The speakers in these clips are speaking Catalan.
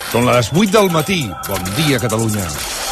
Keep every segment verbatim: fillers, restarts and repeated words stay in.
Són les vuit del matí. Bon dia, Catalunya.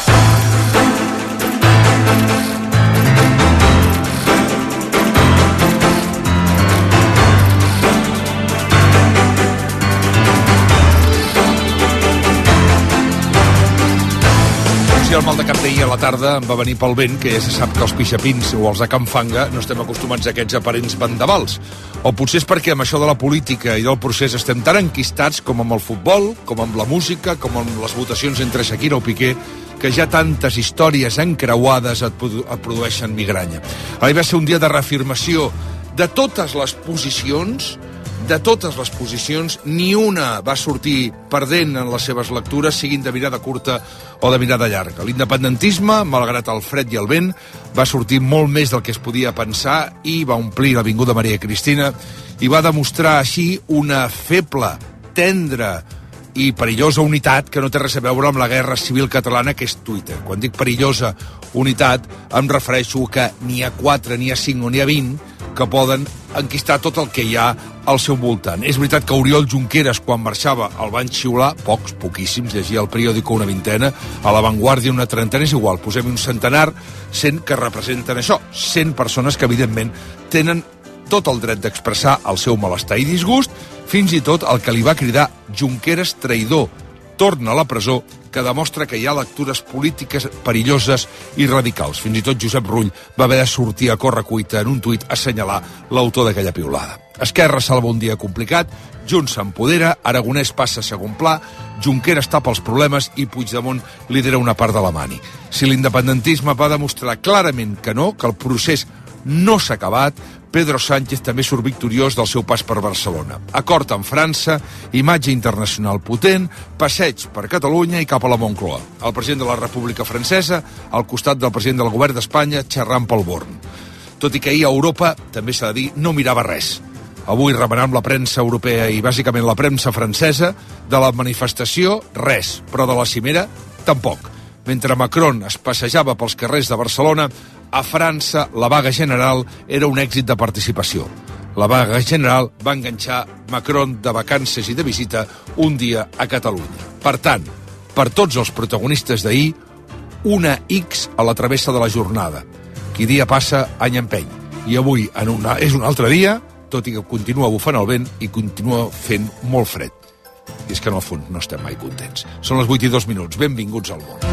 Si el mal de cap d'ahir a la tarda em va venir pel vent, que ja se sap que els pixapins o els de Can Fanga no estem acostumats a aquests aparents vendavals. O potser és perquè amb això de la política i del procés estem tan enquistats com amb el futbol, com amb la música, com amb les votacions entre Shakira o Piqué, que ja tantes històries encreuades et, produ et produeixen migranya. Ahir va ser un dia de reafirmació de totes les posicions. De totes les posicions, ni una va sortir perdent en les seves lectures, siguin de mirada curta o de mirada llarga. L'independentisme, malgrat el fred i el vent, va sortir molt més del que es podia pensar i va omplir l'Avinguda Maria Cristina i va demostrar així una feble, tendra i perillosa unitat que no té res a veure amb la guerra civil catalana, que és Twitter. Quan dic perillosa unitat, em refereixo que n'hi ha quatre, n'hi ha cinc o n'hi ha vint que poden enquistar tot el que hi ha al seu voltant. És veritat que Oriol Junqueras, quan marxava, el van xiular, pocs, poquíssims, llegia al periòdico una vintena, a La Vanguardia una trentena, és igual, posem un centenar, cent que representen això, cent persones que, evidentment, tenen tot el dret d'expressar el seu malestar i disgust, fins i tot el que li va cridar Junqueras traïdor, torna a la presó, que demostra que hi ha lectures polítiques perilloses i radicals. Fins i tot Josep Rull va haver de sortir a correcuita en un tuit a assenyalar l'autor d'aquella piulada. Esquerra salva un dia complicat, Junts s'empodera, Aragonès passa a segon pla, Junqueras tapa els problemes i Puigdemont lidera una part de la mani. Si l'independentisme va demostrar clarament que no, que el procés no s'ha acabat, Pedro Sánchez també surt victoriós del seu pas per Barcelona. Acord amb França, imatge internacional potent, passeig per Catalunya i cap a la Moncloa. El president de la República Francesa, al costat del president del govern d'Espanya, xerrant pel Born. Tot i que ahir a Europa, també s'ha de dir, no mirava res. Avui remenant la premsa europea i bàsicament la premsa francesa, de la manifestació, res, però de la cimera, tampoc. Mentre Macron es passejava pels carrers de Barcelona, a França la vaga general era un èxit de participació. La vaga general va enganxar Macron de vacances i de visita un dia a Catalunya. Per tant, per tots els protagonistes d'ahir, una X a la travessa de la jornada. Qui dia passa, any empeny. I avui en una, és un altre dia, tot i que continua bufant el vent i continua fent molt fred. I és que en el fons no estem mai contents. Són les vuit i dos minuts. Benvinguts al món.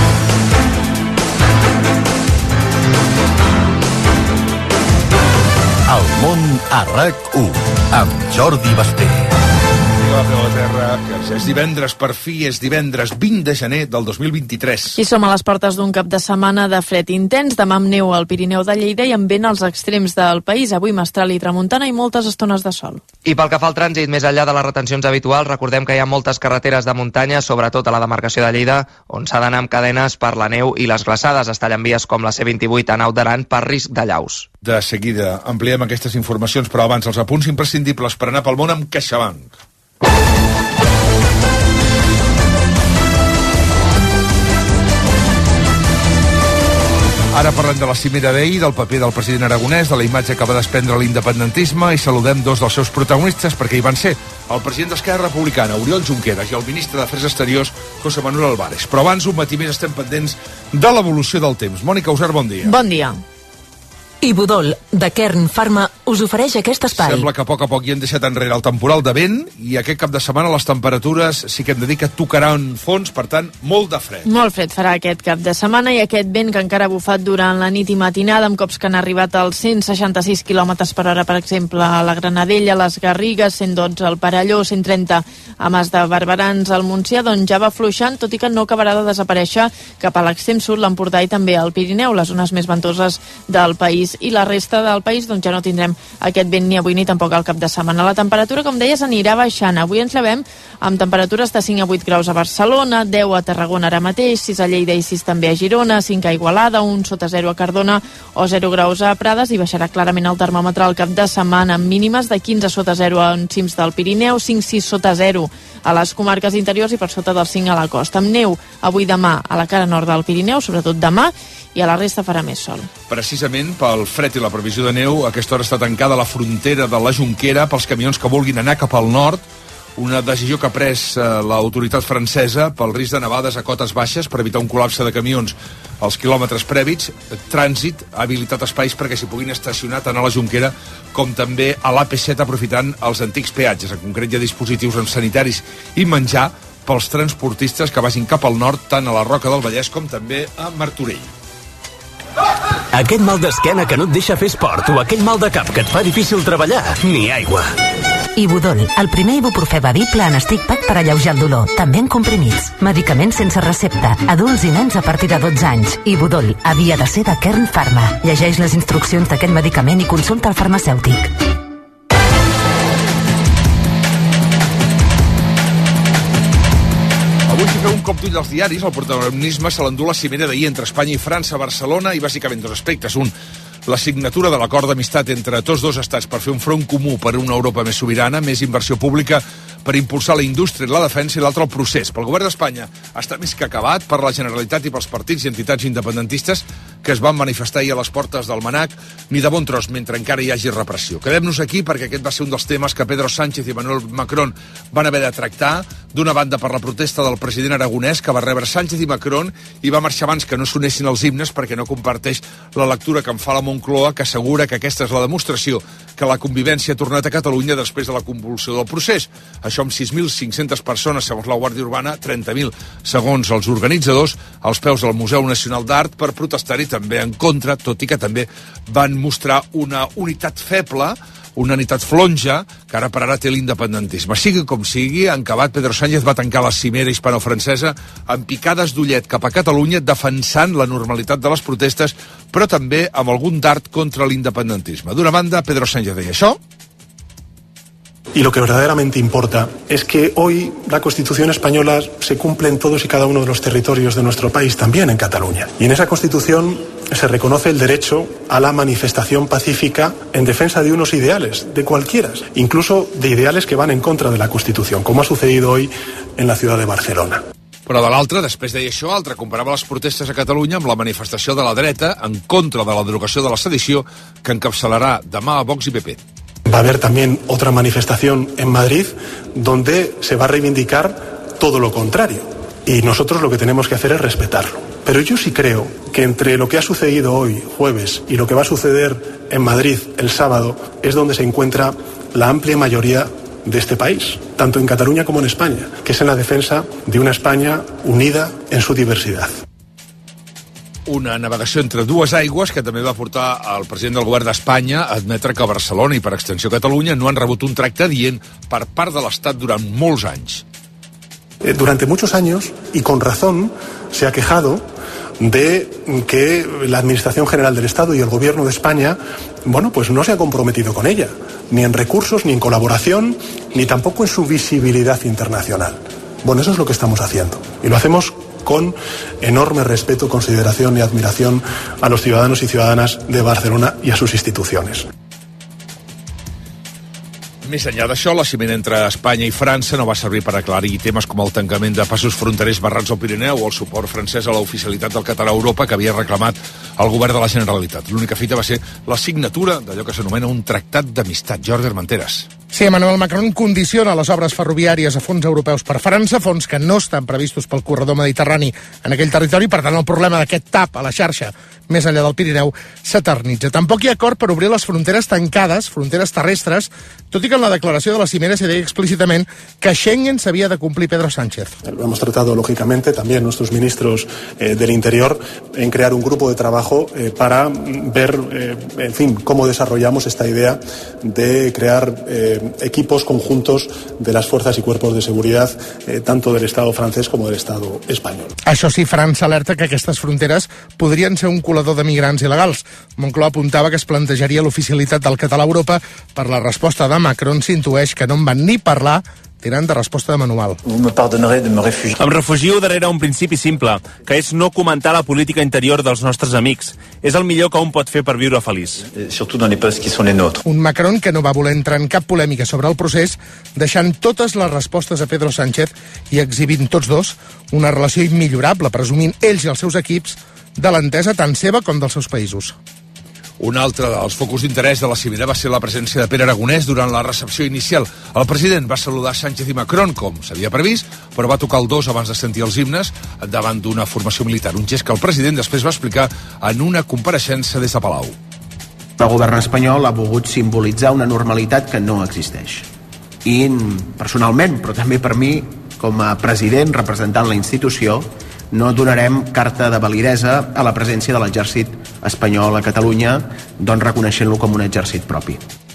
El món a RAC u, amb Jordi Basté. La terra, que és divendres, per fi és divendres vint de gener del dos mil vint-i-tres. I som a les portes d'un cap de setmana de fred intens, demà amb neu al Pirineu de Lleida i amb vent als extrems del país, avui mestral i tramuntana i moltes estones de sol. I pel que fa al trànsit, més enllà de les retencions habituals, recordem que hi ha moltes carreteres de muntanya, sobretot a la demarcació de Lleida, on s'ha d'anar amb cadenes per la neu i les glaçades. Es tallen vies com la C vint-i-vuit a Naut d'Aran per risc d'allaus. De seguida ampliem aquestes informacions, però abans els apunts imprescindibles per anar pel món amb CaixaBank. Ara parlem de la cimera d'ahir, del paper del president Aragonès, de la imatge que va desprendre l'independentisme i saludem dos dels seus protagonistes perquè hi van ser el president d'Esquerra Republicana, Oriol Junqueras, i el ministre d'Afers Exteriors, José Manuel Álvarez. Però abans, un matí més, estem pendents de l'evolució del temps. Mònica Usar, bon dia. Bon dia. Ibudol, de Kern Pharma, us ofereix aquest espai. Sembla que a poc a poc hi hem deixat enrere el temporal de vent i aquest cap de setmana les temperatures sí que hem de dir que tocaran fons, per tant, molt de fred. Molt fred farà aquest cap de setmana i aquest vent que encara ha bufat durant la nit i matinada amb cops que han arribat als cent seixanta-sis quilòmetres per hora, per exemple, a la Granadella, a les Garrigues, cent dotze al Perelló, cent trenta a Mas de Barberans, al Montsià, doncs ja va fluixant, tot i que no acabarà de desaparèixer cap a l'extrem sud, l'Empordà i també al Pirineu, les zones més ventoses del país. I la resta del país doncs ja no tindrem aquest vent ni avui ni tampoc al cap de setmana. La temperatura, com deies, anirà baixant. Avui ens llevem amb temperatures de cinc a vuit graus a Barcelona, deu a Tarragona ara mateix, sis a Lleida i sis també a Girona, cinc a Igualada, un sota zero a Cardona o zero graus a Prades, i baixarà clarament el termòmetre al cap de setmana amb mínimes de quinze sota zero en cims del Pirineu, cinc sis sota zero a les comarques interiors i per sota del cinc a la costa. Amb neu avui demà a la cara nord del Pirineu, sobretot demà, i a la resta farà més sol. Precisament pel fred i la previsió de neu, a aquesta hora està tancada la frontera de la Jonquera pels camions que vulguin anar cap al nord una decisió que ha pres eh, l'autoritat francesa pel risc de nevades a cotes baixes per evitar un col·lapse de camions als quilòmetres prèvits. Trànsit ha habilitat espais perquè s'hi puguin estacionar tant a la Jonquera com també a l'A P set aprofitant els antics peatges. En concret hi ha dispositius en sanitaris i menjar pels transportistes que vagin cap al nord, tant a la Roca del Vallès com també a Martorell. Aquest mal d'esquena que no et deixa fer esport o aquell mal de cap que et fa difícil treballar, ni aigua. Ibudol, el primer ibuprofè bevible en stick pack per alleujar el dolor, també en comprimits. Medicaments sense recepta, adults i nens a partir de dotze anys. Ibudol havia de ser de Kern Pharma. Llegeix les instruccions d'aquest medicament i consulta el farmacèutic. Avui, si feu un cop d'ull als diaris, el protagonisme se l'endú la cimera d'ahir entre Espanya i França a Barcelona i bàsicament dos aspectes. Un, la signatura de l'acord d'amistat entre tots dos estats per fer un front comú per una Europa més sobirana, més inversió pública per impulsar la indústria i la defensa, i l'altre el procés. Pel govern d'Espanya està més que acabat, per la Generalitat i pels partits i entitats independentistes que es van manifestar ahir a les portes del Manac, ni de bon tros mentre encara hi hagi repressió. Quedem-nos aquí perquè aquest va ser un dels temes que Pedro Sánchez i Emmanuel Macron van haver de tractar, d'una banda per la protesta del president aragonès, que va rebre Sánchez i Macron i va marxar abans que no sonessin els himnes perquè no comparteix la lectura que en fa la Moncloa, que assegura que aquesta és la demostració que la convivència ha tornat a Catalunya després de la convulsió del procés. Això amb sis mil cinc-centes persones, segons la Guàrdia Urbana, trenta mil, segons els organitzadors, als peus del Museu Nacional d'Art per protestar-hi també en contra, tot i que també van mostrar una unitat feble, una unitat flonja, que ara per ara té l'independentisme. Sigui com sigui, en acabat, Pedro Sánchez va tancar la cimera hispano-francesa amb picades d'ullet cap a Catalunya, defensant la normalitat de les protestes, però també amb algun dart contra l'independentisme. D'una banda, Pedro Sánchez deia això. Y lo que verdaderamente importa es que hoy la Constitución española se cumple en todos y cada uno de los territorios de nuestro país, también en Cataluña. Y en esa Constitución se reconoce el derecho a la manifestación pacífica en defensa de unos ideales, de cualquiera, incluso de ideales que van en contra de la Constitución, como ha sucedido hoy en la ciudad de Barcelona. Però de l'altre, després deia això, altre comparava les protestes a Catalunya amb la manifestació de la dreta en contra de la derogació de la sedició que encapçalarà demà a Vox i P P. Va a haber también otra manifestación en Madrid donde se va a reivindicar todo lo contrario. Y nosotros lo que tenemos que hacer es respetarlo. Pero yo sí creo que entre lo que ha sucedido hoy, jueves, y lo que va a suceder en Madrid el sábado, es donde se encuentra la amplia mayoría de este país, tanto en Cataluña como en España, que es en la defensa de una España unida en su diversidad. Una navegació entre dues aigües que també va portar el president del govern d'Espanya a admetre que Barcelona i per extensió Catalunya no han rebut un tracte adient per part de l'Estat durant molts anys. Durante muchos años, y con razón, se ha quejado de que la Administración General del Estado y el Gobierno de España, bueno, pues no se ha comprometido con ella, ni en recursos, ni en colaboración, ni tampoco en su visibilidad internacional. Bueno, eso es lo que estamos haciendo, y lo hacemos con enorme respeto, consideración y admiración a los ciudadanos y ciudadanas de Barcelona y a sus instituciones. Més enllà d'això, la cimera entre Espanya i França no va servir per aclarir temes com el tancament de passos fronterers barrats al Pirineu o el suport francès a l'oficialitat del català a Europa que havia reclamat el govern de la Generalitat. L'única fita va ser la signatura d'allò que s'anomena un tractat d'amistat. Jordi Armenteres. Sí, Emmanuel Macron condiciona les obres ferroviàries a fons europeus per França, fons que no estan previstos pel corredor mediterrani en aquell territori, per tant el problema d'aquest tap a la xarxa més enllà del Pirineu s'eternitza. Tampoc hi ha acord per obrir les fronteres tancades, fronteres terrestres, tot i que en la declaració de la cimera se deia explícitament que Schengen s'havia de complir Pedro Sánchez. Lo hemos tratado, lógicamente, también nuestros ministros eh, del Interior en crear un grupo de trabajo eh, para ver, eh, en fin, cómo desarrollamos esta idea de crear eh, equipos conjuntos de las fuerzas y cuerpos de seguridad, eh, tanto del Estado francés como del Estado español. Això sí, França alerta que aquestes fronteres podrien ser un colador de migrants il·legals. Moncloa apuntava que es plantejaria l'oficialitat del català a Europa. Per la resposta de Macron s'intueix que no en van ni parlar, tirant de resposta de manual. Em refugio darrere un principi simple, que és no comentar la política interior dels nostres amics. És el millor que un pot fer per viure feliç. Un Macron que no va voler entrar en cap polèmica sobre el procés, deixant totes les respostes a Pedro Sánchez i exhibint tots dos una relació immillorable, presumint ells i els seus equips de l'entesa tant seva com dels seus països. Un altre dels focus d'interès de la cimera va ser la presència de Pere Aragonès durant la recepció inicial. El president va saludar Sánchez i Macron, com s'havia previst, però va tocar el dos abans de sentir els himnes davant d'una formació militar. Un gest que el president després va explicar en una compareixença des de Palau. El govern espanyol ha volgut simbolitzar una normalitat que no existeix. I personalment, però també per mi, com a president representant la institució, no donarem carta de validesa a la presència de l'exèrcit espanyol a Catalunya, doncs reconeixent-lo com un exèrcit propi.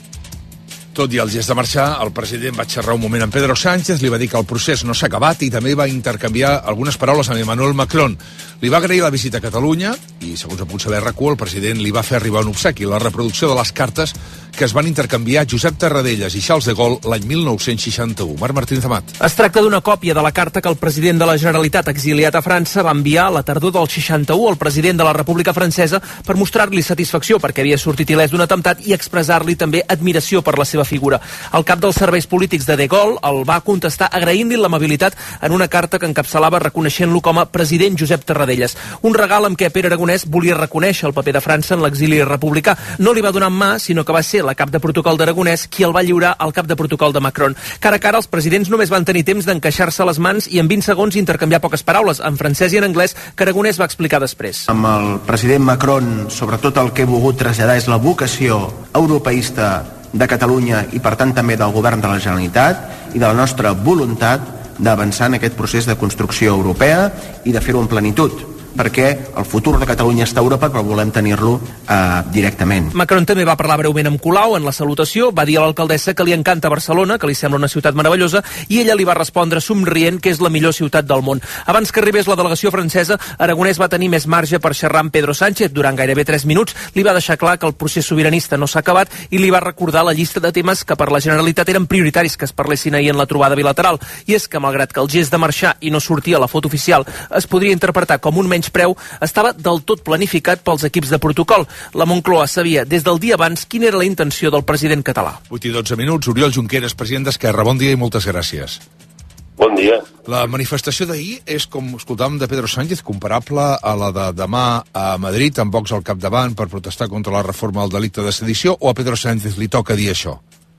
Tot i el gest de marxar, el president va xerrar un moment amb Pedro Sánchez, li va dir que el procés no s'ha acabat i també va intercanviar algunes paraules amb Emmanuel Macron. Li va agrair la visita a Catalunya i, segons apunta l'R Q, el president li va fer arribar un obsequi, la reproducció de les cartes que es van intercanviar Josep Tarradellas i Charles de Gaulle l'any mil nou-cents seixanta-u. Marc Martínez Amat. Es tracta d'una còpia de la carta que el president de la Generalitat exiliat a França va enviar a la tardor del seixanta-u al president de la República Francesa per mostrar-li satisfacció perquè havia sortit il·lès d'un atemptat i expressar-li també admiració per la seva figura. El cap dels serveis polítics de De Gaulle el va contestar agraint-li l'amabilitat en una carta que encapçalava reconeixent-lo com a president Josep Tarradellas. Un regal amb què Pere Aragonès volia reconèixer el paper de França en l'exili republicà. No li va donar en mà, sinó que va ser la cap de protocol d'Aragonès qui el va lliurar al cap de protocol de Macron. Cara a cara, els presidents només van tenir temps d'encaixar-se les mans i en vint segons intercanviar poques paraules, en francès i en anglès, que Aragonès va explicar després. Amb el president Macron, sobretot el que he volgut traslladar és la vocació europeista de Catalunya i, per tant, també del govern de la Generalitat i de la nostra voluntat d'avançar en aquest procés de construcció europea i de fer-ho en plenitud, perquè el futur de Catalunya està a Europa, però volem tenir-lo eh, directament. Macron també va parlar breument amb Colau en la salutació, va dir a l'alcaldessa que li encanta Barcelona, que li sembla una ciutat meravellosa, i ella li va respondre somrient que és la millor ciutat del món. Abans que arribés la delegació francesa, Aragonès va tenir més marge per xerrar amb Pedro Sánchez. Durant gairebé tres minuts li va deixar clar que el procés sobiranista no s'ha acabat i li va recordar la llista de temes que per la Generalitat eren prioritaris que es parlessin ahir en la trobada bilateral. I és que, malgrat que el gest de marxar i no sortir a la foto oficial es podria interpretar com un menyspreu, estava del tot planificat pels equips de protocol. La Moncloa sabia des del dia abans quina era la intenció del president català. vuit i dotze minuts, Oriol Junqueras, president d'Esquerra. Bon dia i moltes gràcies. Bon dia. La manifestació d'ahir és, com escoltàvem de Pedro Sánchez, comparable a la de demà a Madrid, amb Vox al capdavant per protestar contra la reforma del delicte de sedició, o a Pedro Sánchez li toca dir això?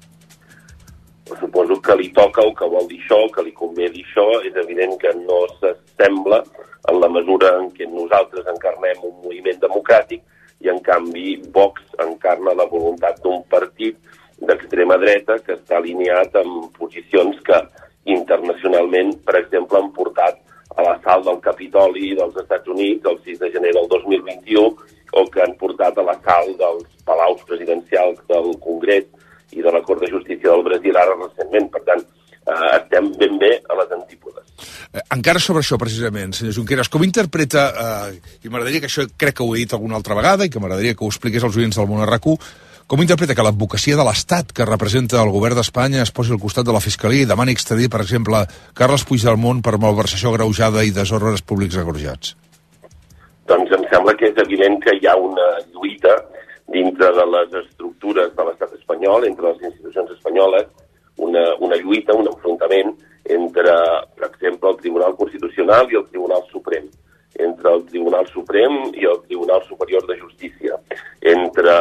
Suposo que li toca o que vol dir això, que li convé dir això. És evident que no s'assembla en la mesura en què nosaltres encarnem un moviment democràtic i, en canvi, Vox encarna la voluntat d'un partit d'extrema dreta que està alineat amb posicions que internacionalment, per exemple, han portat a l'assalt del Capitoli dels Estats Units el sis de gener del dos mil vint-i-u o que han portat a l'assalt dels palaus presidencials del Congrés i de la Cort de Justícia del Brasil ara recentment. Per tant, eh, estem ben bé a les antípodes. Eh, encara sobre això, precisament, senyor Junqueras, com interpreta, eh, i m'agradaria que això crec que ho he dit alguna altra vegada i que m'agradaria que ho expliqués als oients del món R Q, com interpreta que l'advocacia de l'Estat que representa el govern d'Espanya es posi al costat de la Fiscalia i demani extradir, per exemple, Carles Puigdemont per malversació agreujada i desordres públics agreujats? Doncs em sembla que és evident que hi ha una lluita dintre de les estructures de l'estat espanyol, entre les institucions espanyoles, una, una lluita, un enfrontament entre, per exemple, el Tribunal Constitucional i el Tribunal Suprem, entre el Tribunal Suprem i el Tribunal Superior de Justícia, entre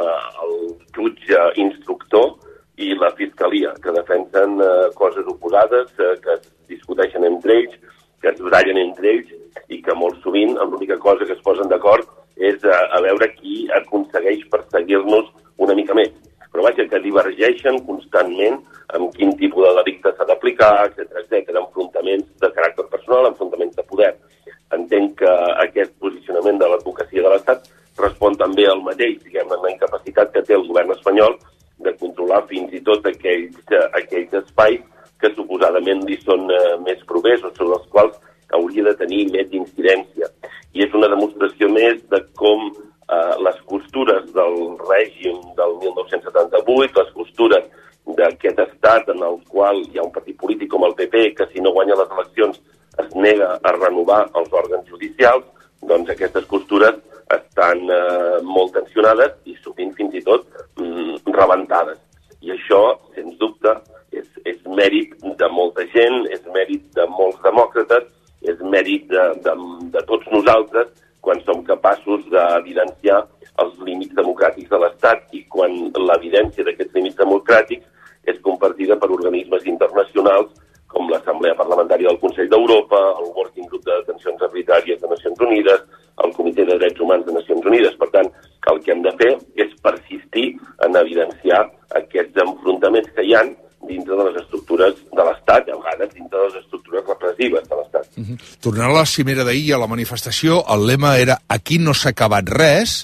el jutge instructor i la Fiscalia, que defensen eh, coses oposades, eh, que es discuteixen entre ells, que es barallen entre ells i que molt sovint l'única cosa que es posen d'acord és a, a veure qui aconsegueix perseguir-nos una mica més. Però vaja, que divergeixen constantment amb quin tipus de delicte s'ha d'aplicar, etcètera, etcètera, enfrontaments de caràcter personal, enfrontaments de poder. Entenc que aquest posicionament de l'advocacia de l'Estat respon també al mateix, diguem-ne, la incapacitat que té el govern espanyol de controlar fins i tot aquells, aquells espais que suposadament li són eh, més propers o sobre els quals hauria de tenir més incidència. I és una demostració més de com eh, les costures del règim del mil nou-cents setanta-vuit, les costures d'aquest estat en el qual hi ha un partit polític com el P P que si no guanya les eleccions es nega a renovar els òrgans judicials, doncs aquestes costures estan eh, molt tensionades i sovint fins i tot mm, rebentades. I això, sens dubte, és, és mèrit de molta gent, és mèrit de molts demòcrates, és mèrit de, de, de tots nosaltres quan som capaços d'evidenciar els límits democràtics de l'Estat i quan l'evidència d'aquests límits democràtics és compartida per organismes internacionals com l'Assemblea Parlamentària del Consell d'Europa, el Working Group de Detencions Arbitràries de Nacions Unides, el Comitè de Drets Humans de Nacions Unides. Per tant, el que hem de fer és persistir en evidenciar aquests enfrontaments que hi ha dintre de les estructures de l'Estat, i a vegades dintre de les estructures repressives de l'Estat. Uh-huh. Tornant a la cimera d'ahir, a la manifestació, el lema era «Aquí no s'ha acabat res».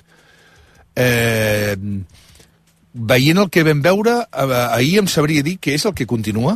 Eh, veient el que vam veure, ahir em sabria dir què és el que continua?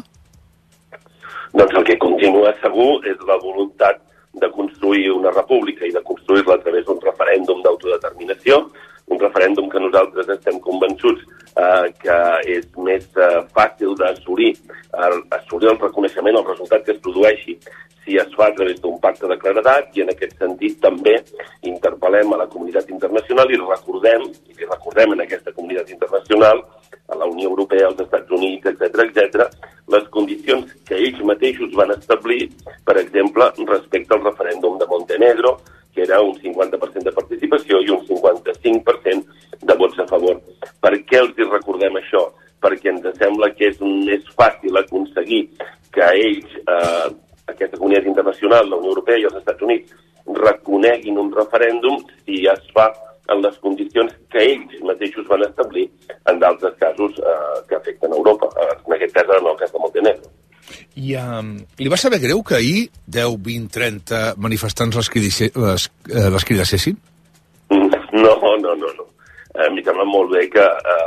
Doncs el que continua segur és la voluntat de construir una república i de construir-la a través d'un referèndum d'autodeterminació, un referèndum que nosaltres estem convençuts eh, que és més eh, fàcil d'assolir, eh, assolir el reconeixement, el resultat que es produeixi si es fa a través d'un pacte de claredat, i en aquest sentit també interpel·lem a la comunitat internacional i recordem, i li recordem en aquesta comunitat internacional, a la Unió Europea, als Estats Units, etcètera, etcètera, les condicions que ells mateixos van establir, per exemple, respecte al referèndum de Montenegro, que era un cinquanta per cent de participació i un cinquanta-cinc per cent de vots a favor. Per què els hi recordem això? Perquè ens sembla que és més fàcil aconseguir que ells, eh, aquesta comunitat internacional, la Unió Europea i els Estats Units, reconeguin un referèndum si es fa en les condicions que ells mateixos van establir en d'altres casos eh, que afecten Europa, en aquest cas en el cas de Montenegro. I um, li va saber greu que ahir deu, vint, trenta manifestants les, cridisse, les, eh, les cridacessin? No, no, no. no. A mi sembla molt bé que,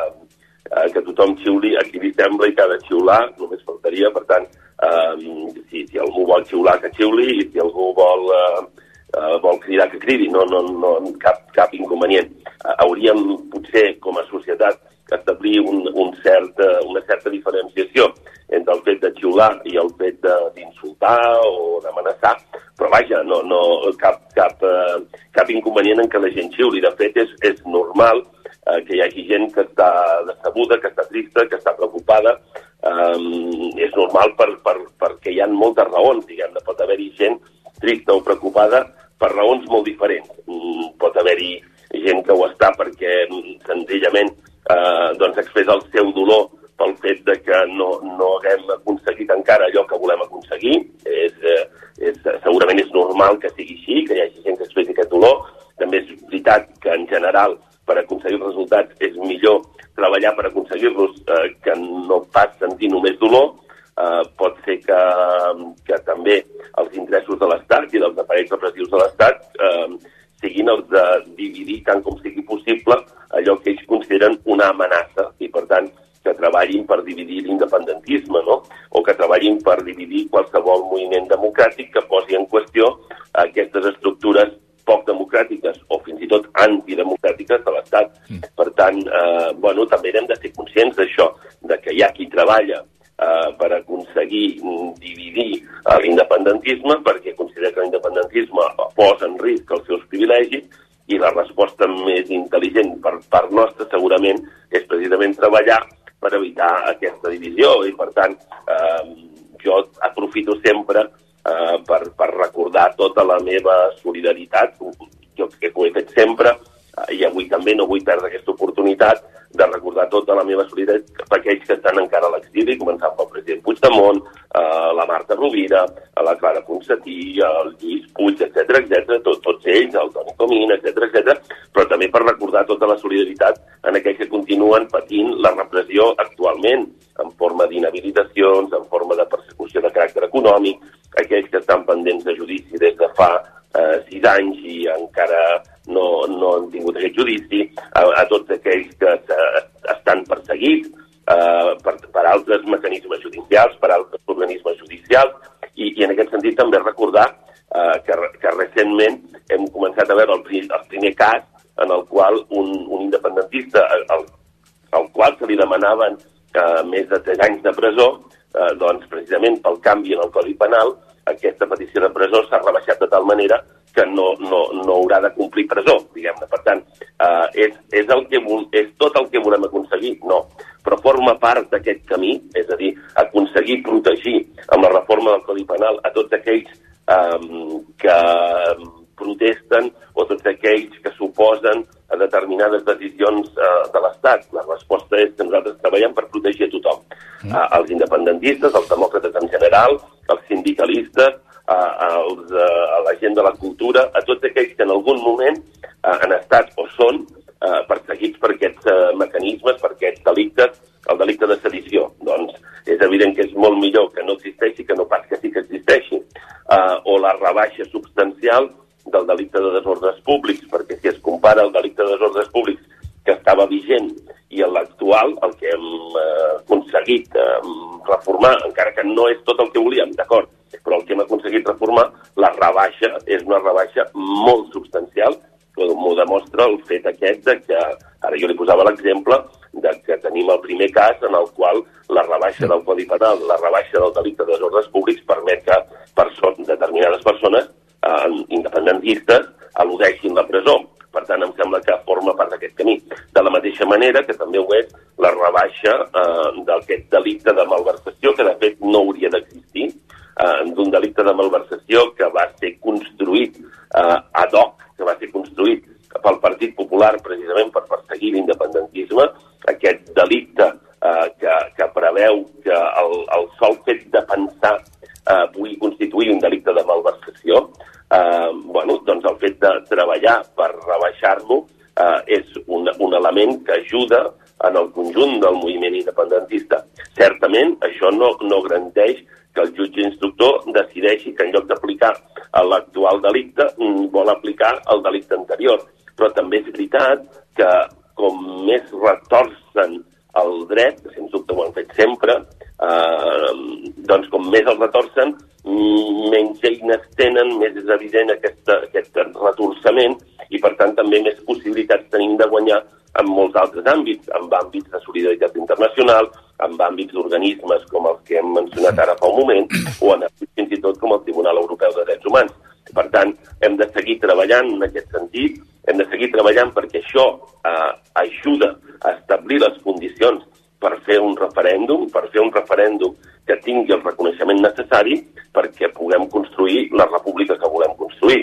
eh, que tothom xiuli, aquí li sembla i que ha de xiular, només faltaria, per tant, eh, si, si algú vol xiular, que xiuli, i si algú vol, eh, eh, vol cridar, que cridi, no, no, no cap, cap inconvenient. Eh, hauríem, potser, com a societat, establir un, un cert, una certa diferenciació entre el fet de xiular i el fet d'insultar o d'amenaçar, però vaja, no, no, cap, cap, eh, cap inconvenient en que la gent xiuli. De fet, és, és normal eh, que hi hagi gent que està decebuda, que està trista, que està preocupada. Eh, és normal per, per, perquè hi ha moltes raons, diguem-ne. Pot haver-hi gent trista o preocupada per raons molt diferents. Mm, pot haver-hi gent que ho està perquè senzillament eh, doncs expressa el seu dolor pel fet de que no, no haguem aconseguit encara allò que volem aconseguir. És, és, segurament és normal que sigui així, que hi hagi gent que expressi aquest dolor. També és veritat que, en general, per aconseguir els resultats és millor treballar per aconseguir-los eh, que no pas sentir només dolor. Eh, pot ser que, que també els interessos de l'Estat i dels aparells repressius de l'Estat eh, siguin els de dividir tant com sigui possible allò que ells consideren una amenaça i, per tant, que treballin per dividir l'independentisme, no? O que treballin per dividir qualsevol moviment democràtic que posi en qüestió aquestes estructures poc democràtiques o fins i tot antidemocràtiques de l'Estat. Mm. Per tant, eh, bueno, també hem de ser conscients d'això, de que hi ha qui treballa eh, per aconseguir dividir eh, l'independentisme perquè considera que l'independentisme posa en risc els seus privilegis, i la resposta més intel·ligent per part nostra segurament és precisament treballar per evitar aquesta divisió i, per tant, eh, jo aprofito sempre eh, per, per recordar tota la meva solidaritat, jo crec que ho he fet sempre, eh, i avui també no vull perdre aquesta oportunitat de recordar tota la meva solidaritat per aquells que estan encara a l'exili, començant pel president Puigdemont, eh, la Marta Rovira, la Clara Ponsatí, el Lluís Puig, etcètera, etcètera, tot, tots ells, el Toni Comín, etcètera, etcètera, però també per recordar tota la solidaritat en aquells que continuen patint la repressió actualment, en forma d'inhabilitacions, en forma de persecució de caràcter econòmic, aquells que estan pendents de judici des de fa eh, sis anys i encara no, no han tingut aquest judici, a, a tots aquells que eh, estan perseguits eh, per, per altres mecanismes judicials, per altres organismes judicials, i, i en aquest sentit també recordar eh, que, que recentment hem començat a veure el, el primer cas en el qual un, un independentista, al, al qual se li demanaven eh, més de tres anys de presó, eh, doncs precisament pel canvi en el Codi Penal, aquesta petició de presó s'ha rebaixat de tal manera que no, no, no haurà de complir presó, diguem-ne. Per tant, eh, és, és, el que vol, és tot el que volem aconseguir? No. Però forma part d'aquest camí, és a dir, aconseguir protegir amb la reforma del Codi Penal a tots aquells eh, que protesten o tots aquells que s'oposen a determinades decisions eh, de l'Estat. La resposta és que nosaltres treballem per protegir a tothom. Mm. Eh, els independentistes, els demòcrates en general, els sindicalistes, eh, els, eh, a la gent de la cultura, a tots aquells que en algun moment eh, han estat o són eh, perseguits per aquests eh, mecanismes, per aquests delictes, el delicte de sedició. Doncs és evident que és molt millor que no existeixi que no pas que sí que existeixi. Eh, o la rebaixa substancial del delicte de desordres públics, perquè si es compara el delicte de desordres públics que estava vigent i l'actual, el que hem eh, aconseguit eh, reformar, encara que no és tot el que volíem, d'acord, però el que hem aconseguit reformar, la rebaixa és una rebaixa molt substancial, que m'ho demostra el fet aquest de que, ara jo li posava l'exemple, de que tenim el primer cas en el qual la rebaixa del Codi Penal, la rebaixa del delicte de desordres públics permet que person, determinades persones eh, independentistes al·ludeixin la presó. Per tant, em sembla que forma part d'aquest camí. De la mateixa manera que també ho és la rebaixa eh, d'aquest delicte de malversació, que de fet no hauria d'existir, eh, d'un delicte de malversació que va ser construït eh, ad hoc, que va ser construït pel Partit Popular precisament per perseguir l'independentisme, aquest delicte eh, que, que preveu que el, el sol fet de pensar eh, pugui constituir un delicte de malversació. Eh, bueno, doncs el fet de treballar per rebaixar-lo eh, és un, un element que ajuda en el conjunt del moviment independentista. Certament, això no, no garanteix que el jutge instructor decideixi que en lloc d'aplicar l'actual delicte vol aplicar el delicte anterior. Però també és veritat que com més retorcen el dret, sens dubte ho han fet sempre, eh, doncs com més el retorcen, menys eines tenen, més és evident aquest, aquest retorçament i per tant també més possibilitats tenim de guanyar en molts altres àmbits, en àmbits de solidaritat internacional, en àmbits d'organismes com els que hem mencionat ara fa un moment, o en àmbits fins i tot com el Tribunal Europeu de Drets Humans. Per tant, hem de seguir treballant en aquest sentit, hem de seguir treballant perquè això eh, ajuda a establir les condicions per fer un referèndum, per fer un referèndum que tingui el reconeixement necessari perquè puguem construir la república que volem construir.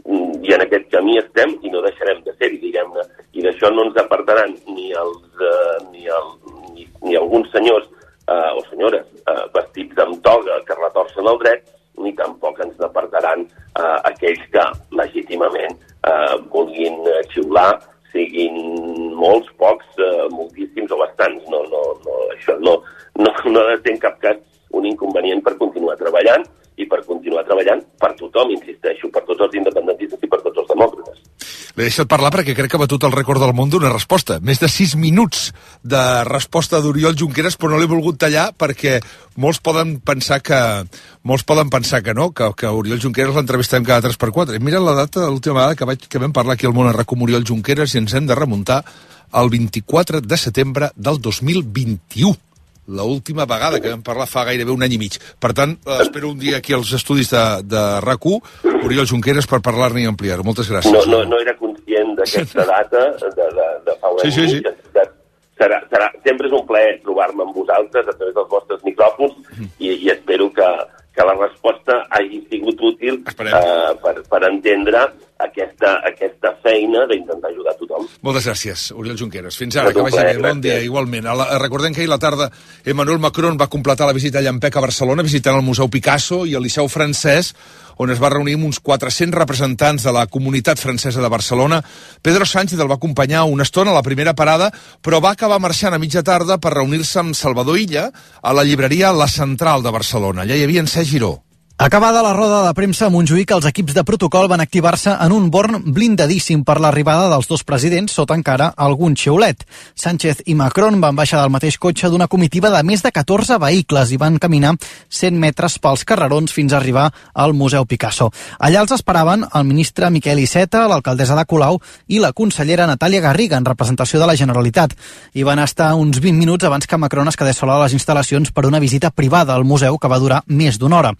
I en aquest camí estem i no deixarem de ser-hi, diguem-ne. I d'això no ens apartaran ni, els, eh, ni, el, ni, ni alguns senyors eh, o senyores eh, vestits amb toga que retorcen el dret, ni tampoc ens apartaran eh, aquells que legítimament eh, vulguin xiular, siguin molts, pocs, eh, moltíssims o bastants. No, no, no, això no, no, no té en cap cas un inconvenient per continuar treballant i per continuar treballant per tothom, insisteixo, per tots els independentistes i per tots els demòcrates. L'he deixat parlar perquè crec que ha batut el rècord del món d'una resposta. Més de sis minuts de resposta d'Oriol Junqueras, però no l'he volgut tallar perquè molts poden pensar que molts poden pensar que no, que, que Oriol Junqueras l'entrevistem cada tres per quatre. Mira la data, l'última vegada que, vaig, que vam parlar aquí al Món Arracú amb Oriol Junqueras i ens hem de remuntar al vint-i-quatre de setembre del dos mil vint-i-u. L'última vegada que vam parlar fa gairebé un any i mig. Per tant, espero un dia aquí als estudis de, de RAC1, Oriol Junqueras, per parlar-ne i ampliar-ho. Moltes gràcies. No, no, no era conscient d'aquesta data de, de, de fa un any sí, sí, i mig. Sí. Serà, serà, sempre és un plaer trobar-me amb vosaltres a través dels vostres micròfons i, i espero que, que la resposta hagi sigut útil eh, per, per entendre aquesta, aquesta feina d'intentar ajudar a tothom. Moltes gràcies, Oriol Junqueras. Fins ara, que vagi bé. Bon dia, igualment. La, recordem que ahir a la tarda Emmanuel Macron va completar la visita a Llampec a Barcelona, visitant el Museu Picasso i el Liceu Francès, on es va reunir amb uns quatre-cents representants de la comunitat francesa de Barcelona. Pedro Sánchez el va acompanyar una estona a la primera parada, però va acabar marxant a mitja tarda per reunir-se amb Salvador Illa a la llibreria La Central de Barcelona. Allà hi havia en Cesc Giró. Acabada la roda de premsa a Montjuïc, els equips de protocol van activar-se en un born blindadíssim per l'arribada dels dos presidents sota encara algun xiulet. Sánchez i Macron van baixar del mateix cotxe d'una comitiva de més de catorze vehicles i van caminar cent metres pels carrerons fins a arribar al Museu Picasso. Allà els esperaven el ministre Miquel Iceta, l'alcaldessa de Colau i la consellera Natàlia Garriga, en representació de la Generalitat. I van estar uns vint minuts abans que Macron es quedés sola a les instal·lacions per una visita privada al museu que va durar més d'una hora. Un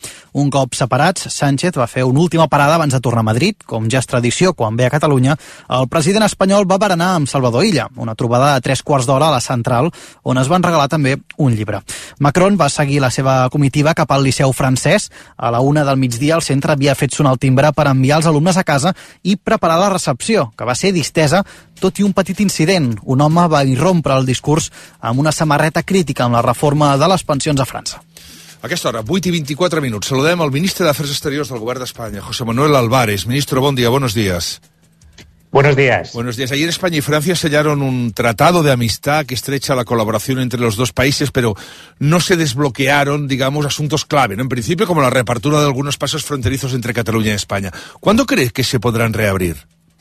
un cop separats, Sánchez va fer una última parada abans de tornar a Madrid. Com ja és tradició quan ve a Catalunya, el president espanyol va berenar amb Salvador Illa, una trobada de tres quarts d'hora a la Central, on es van regalar també un llibre. Macron va seguir la seva comitiva cap al Liceu Francès. A la una del migdia el centre havia fet sonar el timbre per enviar els alumnes a casa i preparar la recepció, que va ser distesa, tot i un petit incident. Un home va irrompre el discurs amb una samarreta crítica amb la reforma de les pensions a França. A aquesta hora, vuit i veinticuatro minuts, saludem al ministre d'Afers Exteriors del Govern d'Espanya, José Manuel Álvarez. Ministro, bon día, buenos días. Buenos días. Buenos días. Ayer España y Francia sellaron un tratado de amistad que estrecha la colaboración entre los dos países, pero no se desbloquearon, digamos, asuntos clave, ¿no? En principio, como la reapertura de algunos pasos fronterizos entre Cataluña y España. ¿Cuándo crees que se podrán reabrir?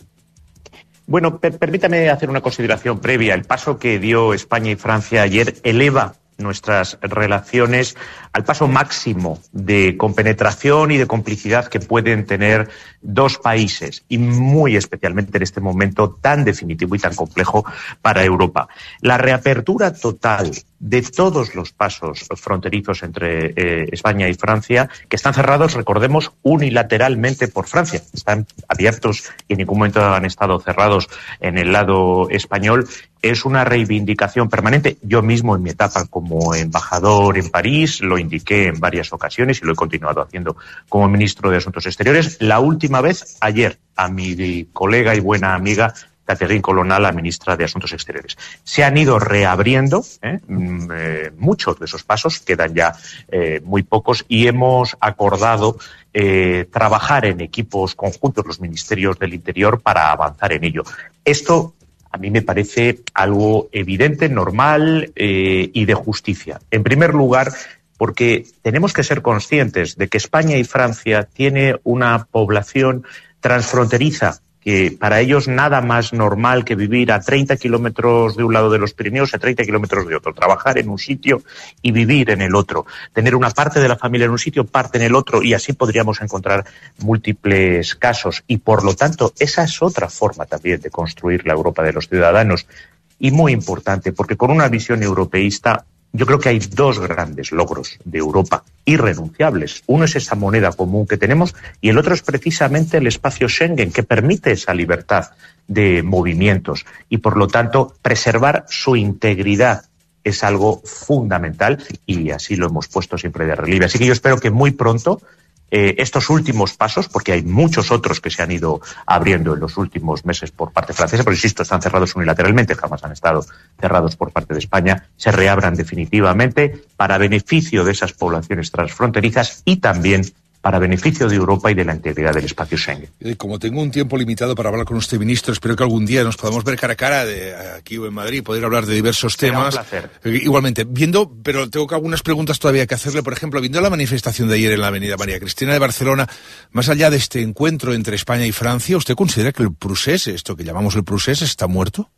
Bueno, per- permítame hacer una consideración previa. El paso que dio España y Francia ayer eleva nuestras relaciones al paso máximo de compenetración y de complicidad que pueden tener dos países, y muy especialmente en este momento tan definitivo y tan complejo para Europa. La reapertura total de todos los pasos fronterizos entre eh, España y Francia, que están cerrados, recordemos, unilateralmente por Francia. Están abiertos y en ningún momento han estado cerrados en el lado español. Es una reivindicación permanente. Yo mismo, en mi etapa como embajador en París, lo indiqué en varias ocasiones y lo he continuado haciendo como ministro de Asuntos Exteriores. La última vez, ayer, a mi colega y buena amiga Catherine Colonna, la ministra de Asuntos Exteriores. Se han ido reabriendo ¿eh? Eh, muchos de esos pasos, quedan ya eh, muy pocos, y hemos acordado eh, trabajar en equipos conjuntos, los ministerios del Interior, para avanzar en ello. Esto a mí me parece algo evidente, normal eh, y de justicia. En primer lugar, porque tenemos que ser conscientes de que España y Francia tienen una población transfronteriza, que para ellos nada más normal que vivir a treinta kilómetros de un lado de los Pirineos, a treinta kilómetros de otro, trabajar en un sitio y vivir en el otro, tener una parte de la familia en un sitio, parte en el otro, y así podríamos encontrar múltiples casos. Y por lo tanto, esa es otra forma también de construir la Europa de los ciudadanos, y muy importante, porque con una visión europeísta yo creo que hay dos grandes logros de Europa irrenunciables. Uno es esa moneda común que tenemos y el otro es precisamente el espacio Schengen, que permite esa libertad de movimientos y, por lo tanto, preservar su integridad es algo fundamental y así lo hemos puesto siempre de relieve. Así que yo espero que muy pronto Eh, estos últimos pasos, porque hay muchos otros que se han ido abriendo en los últimos meses por parte francesa, pero insisto, están cerrados unilateralmente, jamás han estado cerrados por parte de España, se reabran definitivamente para beneficio de esas poblaciones transfronterizas y también para beneficio de Europa y de la integridad del espacio Schengen. Como tengo un tiempo limitado para hablar con usted, ministro, espero que algún día nos podamos ver cara a cara de aquí o en Madrid, poder hablar de diversos temas. Será un placer. Igualmente, viendo, pero tengo algunas preguntas todavía que hacerle, por ejemplo, viendo la manifestación de ayer en la Avenida María Cristina de Barcelona, más allá de este encuentro entre España y Francia, ¿usted considera que el procés, esto que llamamos el procés, está muerto?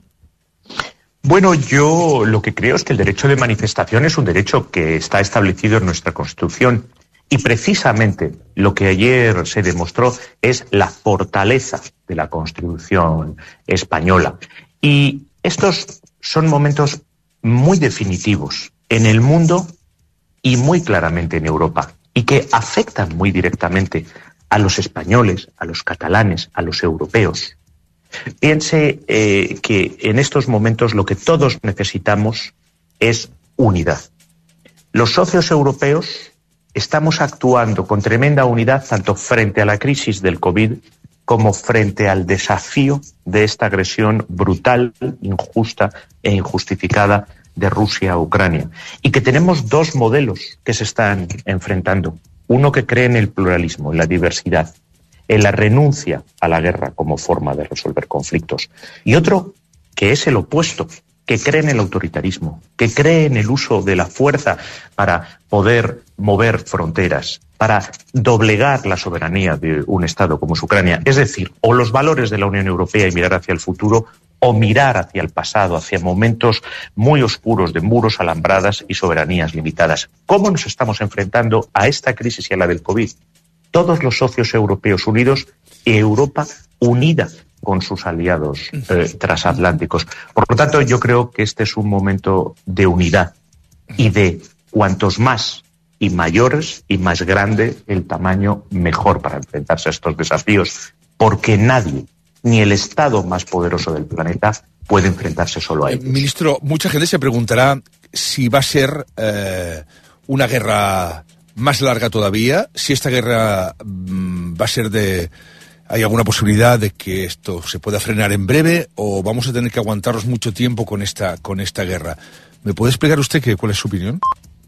Bueno, yo lo que creo es que el derecho de manifestación es un derecho que está establecido en nuestra Constitución. Y precisamente lo que ayer se demostró es la fortaleza de la Constitución española. Y estos son momentos muy definitivos en el mundo y muy claramente en Europa, y que afectan muy directamente a los españoles, a los catalanes, a los europeos. Piense eh, que en estos momentos lo que todos necesitamos es unidad. Los socios europeos estamos actuando con tremenda unidad tanto frente a la crisis del COVID como frente al desafío de esta agresión brutal, injusta e injustificada de Rusia a Ucrania. Y que tenemos dos modelos que se están enfrentando. Uno que cree en el pluralismo, en la diversidad, en la renuncia a la guerra como forma de resolver conflictos. Y otro que es el opuesto, que cree en el autoritarismo, que cree en el uso de la fuerza para poder mover fronteras, para doblegar la soberanía de un Estado como es Ucrania. Es decir, o los valores de la Unión Europea y mirar hacia el futuro, o mirar hacia el pasado, hacia momentos muy oscuros de muros, alambradas y soberanías limitadas. ¿Cómo nos estamos enfrentando a esta crisis y a la del COVID? Todos los socios europeos unidos y Europa unida con sus aliados eh, transatlánticos. Por lo tanto, yo creo que este es un momento de unidad y de cuantos más y mayores y más grande el tamaño, mejor para enfrentarse a estos desafíos, porque nadie, ni el Estado más poderoso del planeta, puede enfrentarse solo a ellos. Eh, ministro, mucha gente se preguntará si va a ser eh, una guerra más larga todavía, si esta guerra mmm, va a ser de... ¿Hay alguna posibilidad de que esto se pueda frenar en breve o vamos a tener que aguantarnos mucho tiempo con esta, con esta guerra? ¿Me puede explicar usted qué, cuál es su opinión?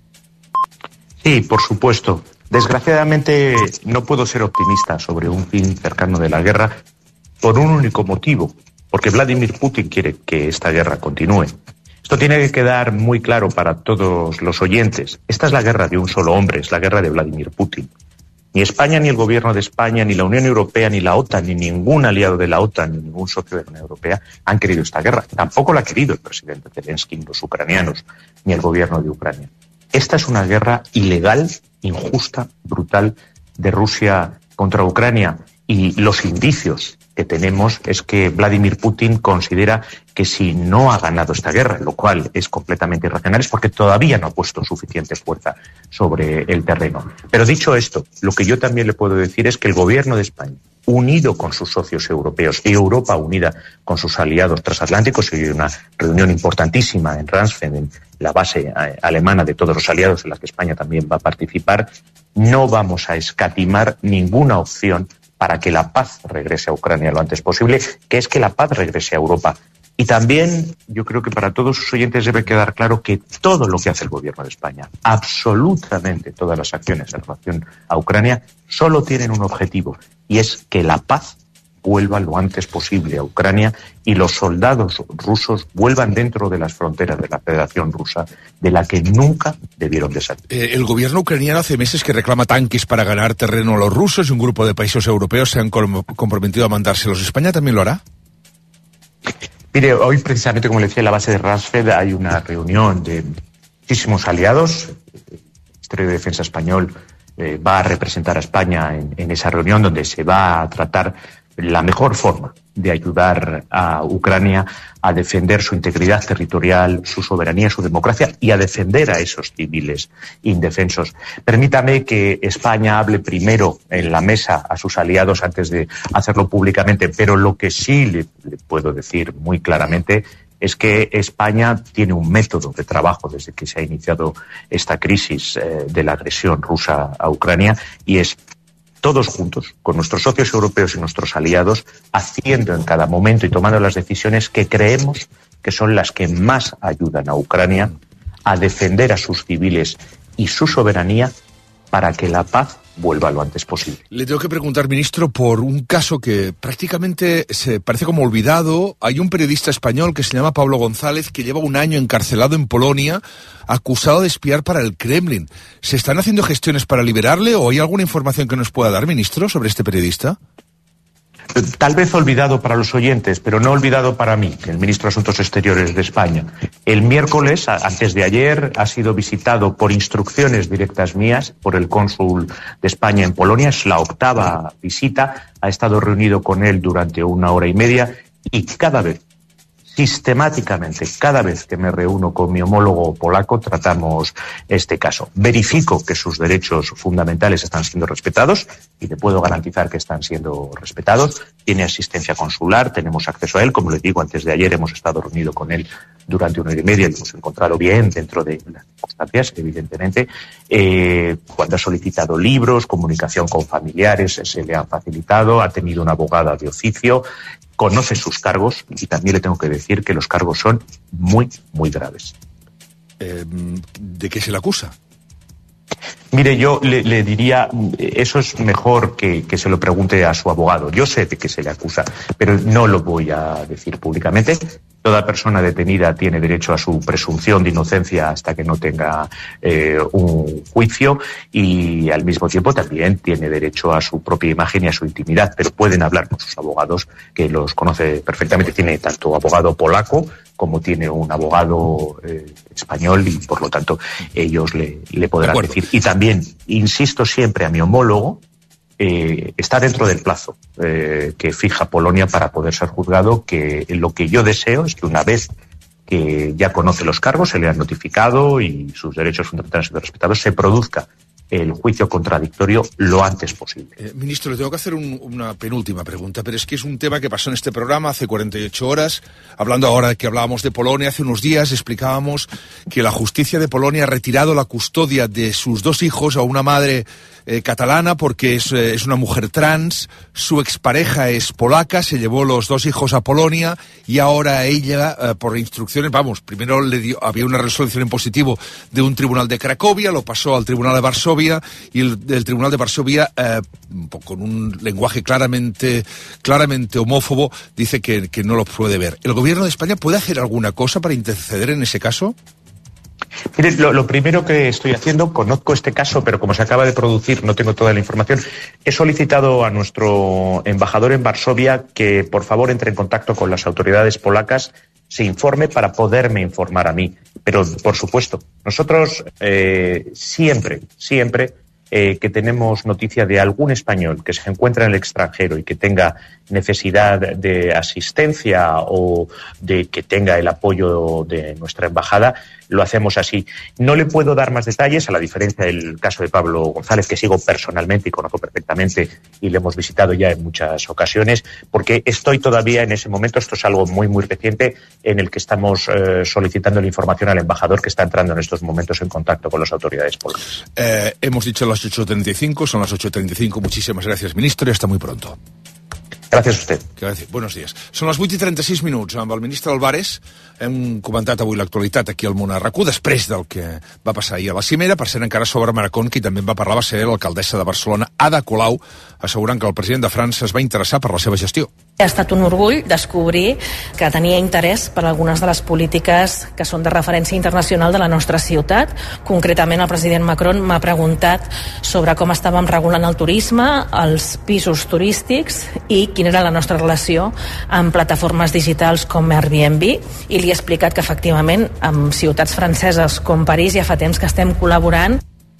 Sí, por supuesto. Desgraciadamente no puedo ser optimista sobre un fin cercano de la guerra por un único motivo, porque Vladimir Putin quiere que esta guerra continúe. Esto tiene que quedar muy claro para todos los oyentes. Esta es la guerra de un solo hombre, es la guerra de Vladimir Putin. Ni España, ni el gobierno de España, ni la Unión Europea, ni la OTAN, ni ningún aliado de la OTAN, ni ningún socio de la Unión Europea han querido esta guerra. Tampoco la ha querido el presidente Zelensky, ni los ucranianos, ni el gobierno de Ucrania. Esta es una guerra ilegal, injusta, brutal de Rusia contra Ucrania. Y los indicios que tenemos es que Vladimir Putin considera que si no ha ganado esta guerra, lo cual es completamente irracional, es porque todavía no ha puesto suficiente fuerza sobre el terreno. Pero dicho esto, lo que yo también le puedo decir es que el gobierno de España, unido con sus socios europeos y Europa unida con sus aliados transatlánticos, y hay una reunión importantísima en Ramstein, en la base alemana de todos los aliados en la que España también va a participar, no vamos a escatimar ninguna opción para que la paz regrese a Ucrania lo antes posible, que es que la paz regrese a Europa. Y también yo creo que para todos sus oyentes debe quedar claro que todo lo que hace el gobierno de España, absolutamente todas las acciones en relación a Ucrania, solo tienen un objetivo, y es que la paz vuelva lo antes posible a Ucrania y los soldados rusos vuelvan dentro de las fronteras de la Federación Rusa, de la que nunca debieron de salir. Eh, el gobierno ucraniano hace meses que reclama tanques para ganar terreno a los rusos y un grupo de países europeos se han comprometido a mandárselos. ¿España también lo hará? Mire, hoy precisamente, como le decía, en la base de Ramstein hay una reunión de muchísimos aliados. El Ministerio de Defensa español eh, va a representar a España en, en esa reunión, donde se va a tratar la mejor forma de ayudar a Ucrania a defender su integridad territorial, su soberanía, su democracia y a defender a esos civiles indefensos. Permítame que España hable primero en la mesa a sus aliados antes de hacerlo públicamente, pero lo que sí le, le puedo decir muy claramente es que España tiene un método de trabajo desde que se ha iniciado esta crisis eh, de la agresión rusa a Ucrania, y es todos juntos, con nuestros socios europeos y nuestros aliados, haciendo en cada momento y tomando las decisiones que creemos que son las que más ayudan a Ucrania a defender a sus civiles y su soberanía para que la paz vuelva lo antes posible. Le tengo que preguntar, ministro, por un caso que prácticamente se parece como olvidado. Hay un periodista español que se llama Pablo González que lleva un año encarcelado en Polonia, acusado de espiar para el Kremlin. ¿Se están haciendo gestiones para liberarle o hay alguna información que nos pueda dar, ministro, sobre este periodista? Tal vez olvidado para los oyentes, pero no olvidado para mí, el ministro de Asuntos Exteriores de España. El miércoles, antes de ayer, ha sido visitado por instrucciones directas mías por el cónsul de España en Polonia. Es la octava visita. Ha estado reunido con él durante una hora y media y cada vez, sistemáticamente, cada vez que me reúno con mi homólogo polaco, tratamos este caso. Verifico que sus derechos fundamentales están siendo respetados y le puedo garantizar que están siendo respetados. Tiene asistencia consular, tenemos acceso a él. Como les digo, antes de ayer hemos estado reunidos con él durante una hora y media y hemos encontrado bien dentro de las circunstancias, evidentemente. Eh, cuando ha solicitado libros, comunicación con familiares, se le han facilitado, ha tenido una abogada de oficio, conoce sus cargos y también le tengo que decir que los cargos son muy, muy graves. Eh, ¿De qué se le acusa? Mire, yo le, le diría, eso es mejor que, que se lo pregunte a su abogado. Yo sé de qué se le acusa, pero no lo voy a decir públicamente. Toda persona detenida tiene derecho a su presunción de inocencia hasta que no tenga eh, un juicio y al mismo tiempo también tiene derecho a su propia imagen y a su intimidad, pero pueden hablar con sus abogados, que los conoce perfectamente. Tiene tanto abogado polaco como tiene un abogado eh, español y por lo tanto ellos le, le podrán de decir. Y también insisto siempre a mi homólogo, Eh, está dentro del plazo eh, que fija Polonia para poder ser juzgado, que lo que yo deseo es que una vez que ya conoce los cargos, se le han notificado y sus derechos fundamentales han sido respetados, se produzca el juicio contradictorio lo antes posible. Eh, ministro, le tengo que hacer un, una penúltima pregunta, pero es que es un tema que pasó en este programa hace cuarenta y ocho horas, hablando ahora que hablábamos de Polonia. Hace unos días explicábamos que la justicia de Polonia ha retirado la custodia de sus dos hijos a una madre eh, catalana porque es, eh, es una mujer trans, su expareja es polaca, se llevó los dos hijos a Polonia y ahora ella, eh, por instrucciones, vamos, primero le dio, había una resolución en positivo de un tribunal de Cracovia, lo pasó al tribunal de Varsovia y el, el tribunal de Varsovia, eh, con un lenguaje claramente, claramente homófobo, dice que, que no lo puede ver. ¿El gobierno de España puede hacer alguna cosa para interceder en ese caso? Mire, lo, lo primero que estoy haciendo, conozco este caso, pero como se acaba de producir, no tengo toda la información. He solicitado a nuestro embajador en Varsovia que, por favor, entre en contacto con las autoridades polacas, se informe para poderme informar a mí. Pero, por supuesto, nosotros eh, siempre, siempre eh, que tenemos noticia de algún español que se encuentra en el extranjero y que tenga necesidad de asistencia o de que tenga el apoyo de nuestra embajada, lo hacemos así. No le puedo dar más detalles, a la diferencia del caso de Pablo González, que sigo personalmente y conozco perfectamente y le hemos visitado ya en muchas ocasiones, porque estoy todavía en ese momento, esto es algo muy, muy reciente, en el que estamos eh, solicitando la información al embajador que está entrando en estos momentos en contacto con las autoridades polacas. Eh, hemos dicho las ocho treinta y cinco, son las ocho treinta y cinco. Muchísimas gracias, ministro, y hasta muy pronto. Gràcies a vostè. Gràcies. Buenos días. Són les vuit i trenta-sis minuts. Amb el ministre Álvarez hem comentat avui l'actualitat aquí al Món a RAC u, després del que va passar ahir a la cimera. Per cert, encara sobre Maracón, qui també en va parlar va ser l'alcaldessa de Barcelona, Ada Colau, assegurant que el president de França es va interessar per la seva gestió. Ha estat un orgull descobrir que tenia interès per algunes de les polítiques que són de referència internacional de la nostra ciutat. Concretament, el president Macron m'ha preguntat sobre com estàvem regulant el turisme, els pisos turístics i quina era la nostra relació amb plataformes digitals com Airbnb, i li he explicat que efectivament amb ciutats franceses com París ja fa temps que estem col·laborant.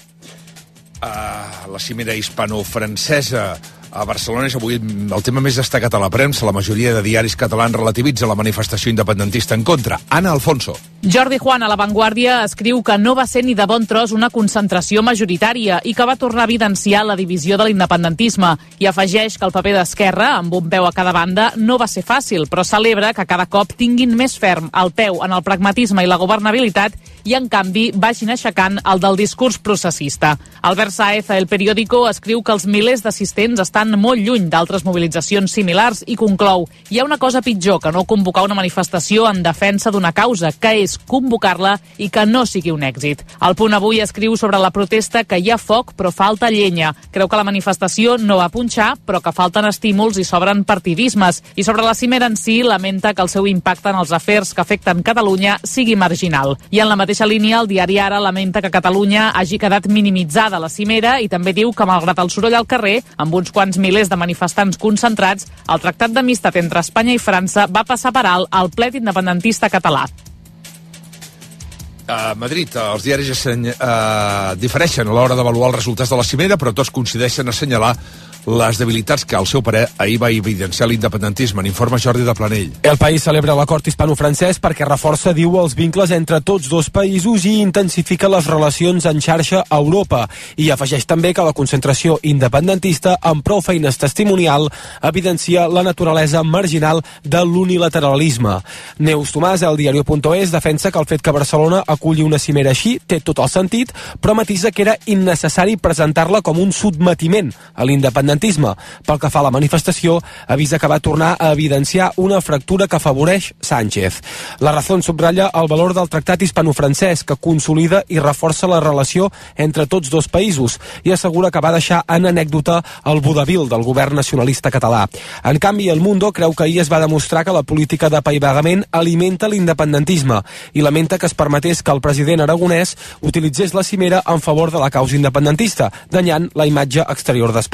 Uh, la cimera hispano-francesa a Barcelona és avui el tema més destacat a la premsa. La majoria de diaris catalans relativitza la manifestació independentista en contra. Ana Alfonso. Jordi Juan, a La Vanguardia, escriu que no va ser ni de bon tros una concentració majoritària i que va tornar a evidenciar la divisió de l'independentisme, i afegeix que el paper d'Esquerra, amb un peu a cada banda, no va ser fàcil, però celebra que cada cop tinguin més ferm el peu en el pragmatisme i la governabilitat i, en canvi, vagin aixecant el del discurs processista. Albert Sáez, a El Periódico, escriu que els milers d'assistents estan molt lluny d'altres mobilitzacions similars i conclou: hi ha una cosa pitjor que no convocar una manifestació en defensa d'una causa, que és convocar-la i que no sigui un èxit. El Punt avui escriu sobre la protesta que hi ha foc però falta llenya. Creu que la manifestació no va punxar, però que falten estímuls i sobren partidismes. I sobre la cimera en si, lamenta que el seu impacte en els afers que afecten Catalunya sigui marginal. I en la mateixa línia, el diari Ara lamenta que Catalunya hagi quedat minimitzada a la cimera i també diu que, malgrat el soroll al carrer, amb uns quants milers de manifestants concentrats, el tractat d'amistat entre Espanya i França va passar per alt al plet independentista català. A Madrid, els diaris asseny... uh, difereixen a l'hora d'avaluar els resultats de la cimera, però tots coincideixen a assenyalar les debilitats que, al seu parer, ahir va evidenciar l'independentisme. N'informa Jordi de Planell. El país celebra l'acord hispano-francès perquè reforça, diu, els vincles entre tots dos països i intensifica les relacions en xarxa a Europa. I afegeix també que la concentració independentista, amb prou feines testimonial, evidencia la naturalesa marginal de l'unilateralisme. Neus Tomàs, al diario.es, defensa que el fet que Barcelona aculli una cimera així té tot el sentit, però matisa que era innecessari presentar-la com un sotmetiment a l'independentisme. Pel que fa a la manifestació, avisa que va tornar a evidenciar una fractura que afavoreix Sánchez. La Razón subratlla el valor del tractat hispano-francès, que consolida i reforça la relació entre tots dos països, i assegura que va deixar en anècdota el vodevil del govern nacionalista català. En canvi, El Mundo creu que ahir es va demostrar que la política d'apaivagament alimenta l'independentisme i lamenta que es permetés que el president aragonès utilitzés la cimera en favor de la causa independentista, danyant la imatge exterior d'Espanya.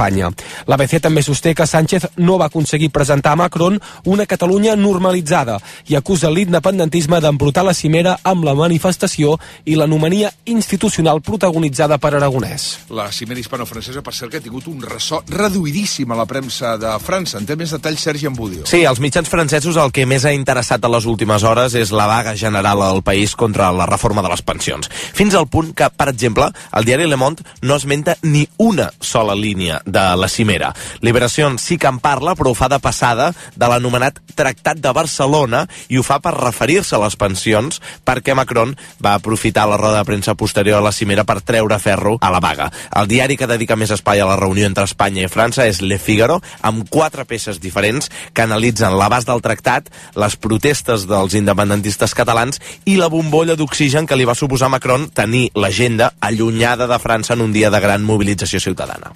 L'A B C també sosté que Sánchez no va aconseguir presentar a Macron una Catalunya normalitzada i acusa l'independentisme d'embrutar la cimera amb la manifestació i l'anomania institucional protagonitzada per Aragonès. La cimera hispano-francesa, per cert, que ha tingut un ressò reduïdíssim a la premsa de França. En té més detalls Sergi Ambudio. Sí, als mitjans francesos el que més ha interessat a les últimes hores és la vaga general al país contra la reforma de les pensions. Fins al punt que, per exemple, el diari Le Monde no esmenta ni una sola línia de la cimera. Liberació sí que en parla, però ho fa de passada de l'anomenat Tractat de Barcelona i ho fa per referir-se a les pensions perquè Macron va aprofitar la roda de premsa posterior a la cimera per treure ferro a la vaga. El diari que dedica més espai a la reunió entre Espanya i França és Le Figaro, amb quatre peces diferents que analitzen l'abast del tractat, les protestes dels independentistes catalans i la bombolla d'oxigen que li va suposar a Macron tenir l'agenda allunyada de França en un dia de gran mobilització ciutadana.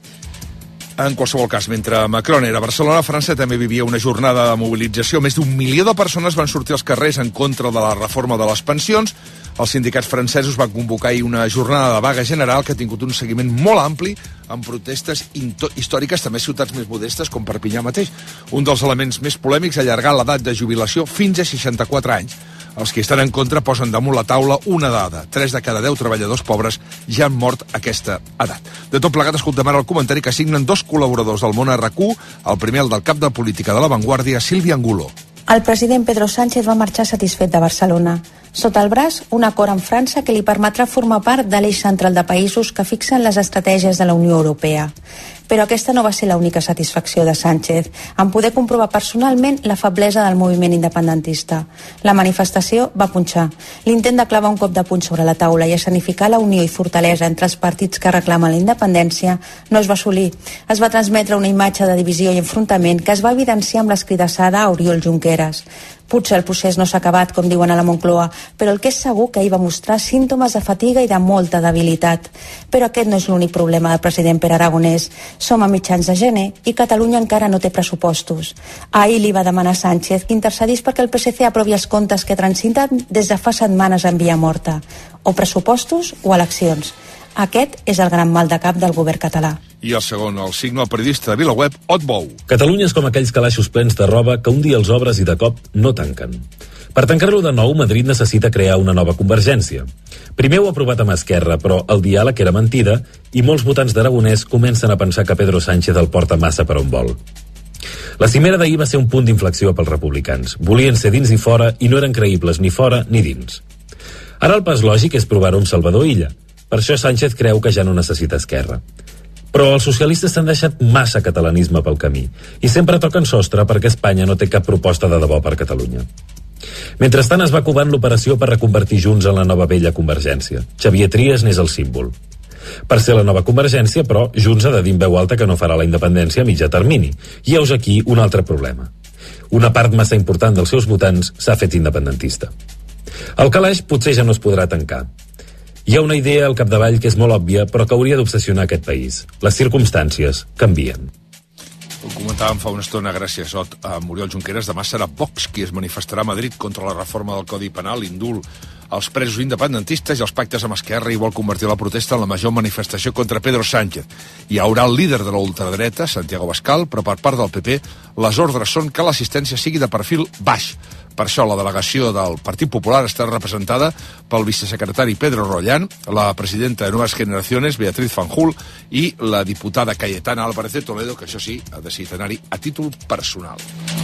En qualsevol cas, mentre Macron era a Barcelona, França també vivia una jornada de mobilització. Més d'un milió de persones van sortir als carrers en contra de la reforma de les pensions. Els sindicats francesos van convocar ahir una jornada de vaga general que ha tingut un seguiment molt ampli amb protestes històriques, també a ciutats més modestes, com Perpinyà mateix. Un dels elements més polèmics ha allargat l'edat de jubilació fins a seixanta-quatre anys. Els que estan en contra posen damunt la taula una dada. Tres de cada deu treballadors pobres ja han mort a aquesta edat. De tot plegat, escoltem ara el comentari que signen dos col·laboradors del món a RAC u, el primer el del cap de política de La Vanguardia, Sílvia Angulo. El president Pedro Sánchez va marxar satisfet de Barcelona. Sota el braç, un acord amb França que li permetrà formar part de l'eix central de països que fixen les estratègies de la Unió Europea. Però aquesta no va ser l'única satisfacció de Sánchez, en poder comprovar personalment la feblesa del moviment independentista. La manifestació va punxar. L'intent de clavar un cop de puny sobre la taula i escenificar la unió i fortalesa entre els partits que reclamen la independència no es va assolir. Es va transmetre una imatge de divisió i enfrontament que es va evidenciar amb l'escridassada a Oriol Junqueras. Potser el procés no s'ha acabat, com diuen a la Moncloa, però el que és segur que ahir va mostrar símptomes de fatiga i de molta debilitat. Però aquest no és l'únic problema del president Pere Aragonès. Som a mitjans de gener i Catalunya encara no té pressupostos. Ahir li va demanar a Sánchez que intercedís perquè el P S C aprovi els comptes que transiten des de fa setmanes en via morta. O pressupostos o eleccions. Aquest és el gran mal de cap del govern català. I el segon, el signe, el periodista de VilaWeb, Ot Bou. Catalunya és com aquells calaixos plens de roba que un dia els obres i de cop no tanquen. Per tancar-lo de nou, Madrid necessita crear una nova convergència. Primer ho ha aprovat amb Esquerra, però el diàleg era mentida i molts votants d'Aragonès comencen a pensar que Pedro Sánchez el porta massa per on vol. La cimera d'ahir va ser un punt d'inflexió pels republicans. Volien ser dins i fora i no eren creïbles ni fora ni dins. Ara el pas lògic és provar-ho amb Salvador Illa. Per això Sánchez creu que ja no necessita Esquerra. Però els socialistes s'han deixat massa catalanisme pel camí i sempre toquen sostre perquè Espanya no té cap proposta de debò per Catalunya. Mentrestant es va covant l'operació per reconvertir Junts en la nova vella Convergència. Xavier Trias n'és el símbol. Per ser la nova Convergència, però, Junts ha de dir en veu alta que no farà la independència a mitjà termini. I heus aquí un altre problema. Una part massa important dels seus votants s'ha fet independentista. El calaix potser ja no es podrà tancar. Hi ha una idea al capdavall que és molt òbvia, però que hauria d'obsessionar aquest país. Les circumstàncies canvien. Ho comentàvem fa una estona, gràcies a Oriol Junqueras. Demà serà Vox qui es manifestarà a Madrid contra la reforma del Codi Penal, l'indult als presos independentistes i els pactes amb Esquerra, i vol convertir la protesta en la major manifestació contra Pedro Sánchez. Hi haurà el líder de la ultradreta, Santiago Abascal, però per part del P P les ordres són que l'assistència sigui de perfil baix. Per això la delegació del Partit Popular està representada pel vicesecretari Pedro Rollán, la presidenta de Nuevas Generaciones, Beatriz Fanjul, i la diputada Cayetana Álvarez de Toledo, que això sí, ha decidit anar-hi a títol personal.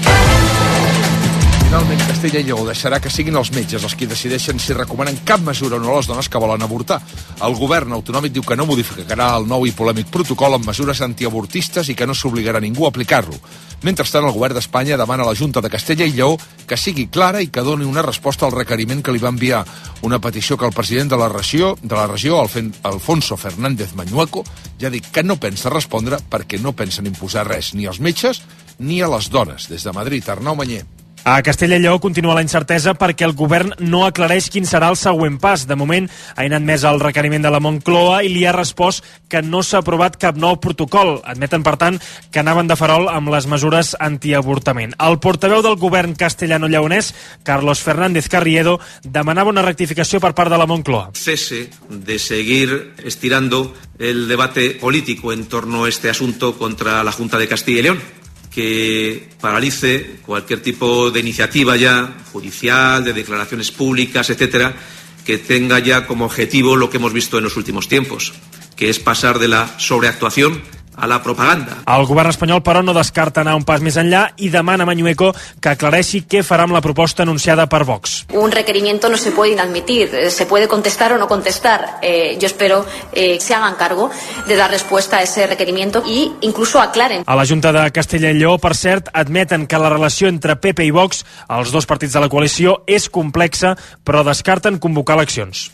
Finalment, Castella i Lleó deixarà que siguin els metges els qui decideixen si recomanen cap mesura o no a les dones que volen avortar. El govern autonòmic diu que no modificarà el nou i polèmic protocol amb mesures antiavortistes i que no s'obligarà ningú a aplicar-lo. Mentrestant, el govern d'Espanya demana a la Junta de Castella i Lleó que sigui clara i que doni una resposta al requeriment que li va enviar. Una petició que el president de la regió, de la regió Alfonso Fernández Mañueco, ja ha dit que no pensa respondre perquè no pensen imposar res ni als metges ni a les dones. Des de Madrid, Arnau Manyer. A Castella i Lleó continua la incertesa perquè el govern no aclareix quin serà el següent pas. De moment, ha admès el requeriment de la Moncloa i li ha respost que no s'ha aprovat cap nou protocol. Admeten, per tant, que anaven de farol amb les mesures antiavortament. El portaveu del govern castellano-lleonès, Carlos Fernández Carriedo, demanava una rectificació per part de la Moncloa. Cese de seguir estirando el debate político en torno a este asunto contra la Junta de Castilla y León, que paralice cualquier tipo de iniciativa ya judicial, de declaraciones públicas, etcétera, que tenga ya como objetivo lo que hemos visto en los últimos tiempos, que es pasar de la sobreactuación a la propaganda. El govern espanyol, però, no descarta anar un pas més enllà i demana a Mañueco que aclareixi què farà amb la proposta anunciada per Vox. Un requerimiento no se puede inadmitir, se puede contestar o no contestar. Eh, yo espero eh, se hagan cargo de dar respuesta a ese requerimiento e incluso aclaren. A la Junta de Castella i Lleó, per cert, admeten que la relació entre P P i Vox, els dos partits de la coalició, és complexa, però descarten convocar eleccions.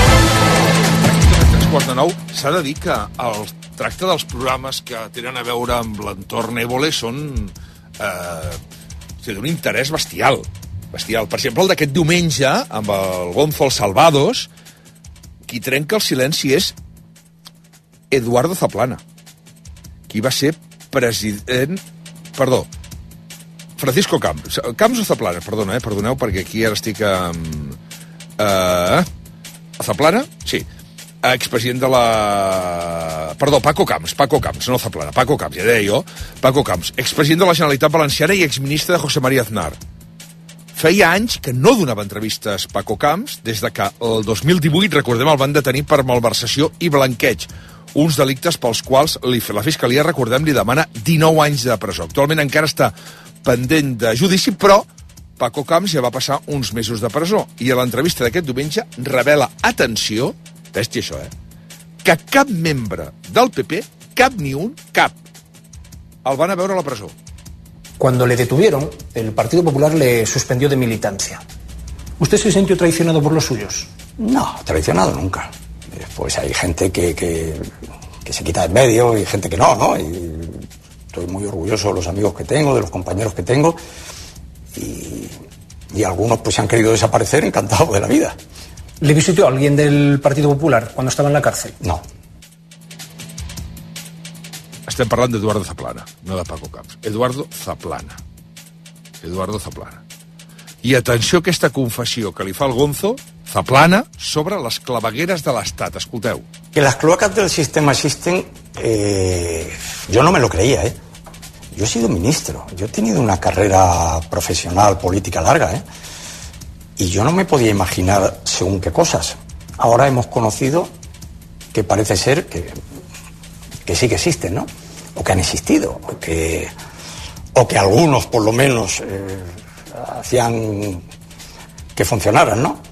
Quarts de nou, s'ha de dir que el tracte dels programes que tenen a veure amb l'entorn Évole són eh, d'un interès bestial, bestial. Per exemple, el d'aquest diumenge, amb el Gonzo Salvados, qui trenca el silenci és Eduardo Zaplana, qui va ser president... Perdó, Francisco Camps. Camps o Zaplana? Perdona, eh? Perdoneu, perquè aquí ara estic amb... Eh, Zaplana? Sí. Expresident de la... Perdó, Paco Camps, Paco Camps, no Zaplana, Paco Camps, ja deia jo, Paco Camps, expresident de la Generalitat Valenciana i exministre de José María Aznar. Feia anys que no donava entrevistes Paco Camps, des de que el dos mil divuit, recordem, el van detenir per malversació i blanqueig, uns delictes pels quals la Fiscalia, recordem, li demana dinou anys de presó. Actualment encara està pendent de judici, però Paco Camps ja va passar uns mesos de presó, i a l'entrevista d'aquest diumenge revela, atenció, bèstia això, eh? Que cap membre del P P, cap ni un, cap, el van a veure a la presó. Cuando le detuvieron, el Partido Popular le suspendió de militancia. ¿Usted se sintió traicionado por los suyos? No, traicionado nunca. Pues hay gente que, que, que se quita en medio y gente que no, ¿no? Y estoy muy orgulloso de los amigos que tengo, de los compañeros que tengo, y, y algunos pues se han querido desaparecer, encantado de la vida. ¿Le visitó a alguien del Partido Popular cuando estaba en la cárcel? No. Estem parlant d'Eduardo Zaplana, no de Paco Camps. Eduardo Zaplana. Eduardo Zaplana. I atenció a aquesta confessió que li fa el Gonzo, Zaplana, sobre les clavegueres de l'Estat. Escolteu. Que las cloacas del sistema existen, eh, yo no me lo creía, ¿eh? Yo he sido ministro, yo he tenido una carrera profesional, política larga, ¿eh? Y yo no me podía imaginar según qué cosas. Ahora hemos conocido que parece ser que, que sí que existen, ¿no? O que han existido, o que, o que algunos, por lo menos, eh, hacían que funcionaran, ¿no?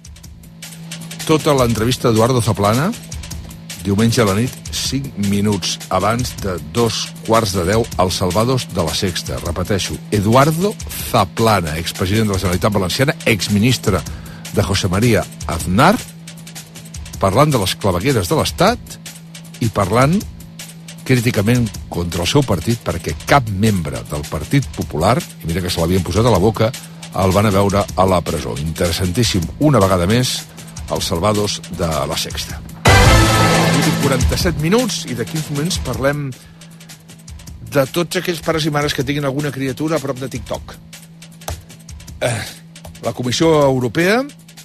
Tota l'entrevista d'Eduardo Zaplana, diumenge a la nit, cinc minuts abans de dos quarts de deu, al Salvados de la Sexta. Repeteixo, Eduardo Zaplana, expresident de la Generalitat Valenciana, exministre de José María Aznar, parlant de les clavegueres de l'Estat i parlant críticament contra el seu partit, perquè cap membre del Partit Popular, i mira que se l'havien posat a la boca, el van a veure a la presó. Interessantíssim, una vegada més, al Salvados de la Sexta. quaranta-set minuts, i d'aquí uns moments parlem de tots aquells pares i mares que tinguin alguna criatura a prop de TikTok. Eh, la Comissió Europea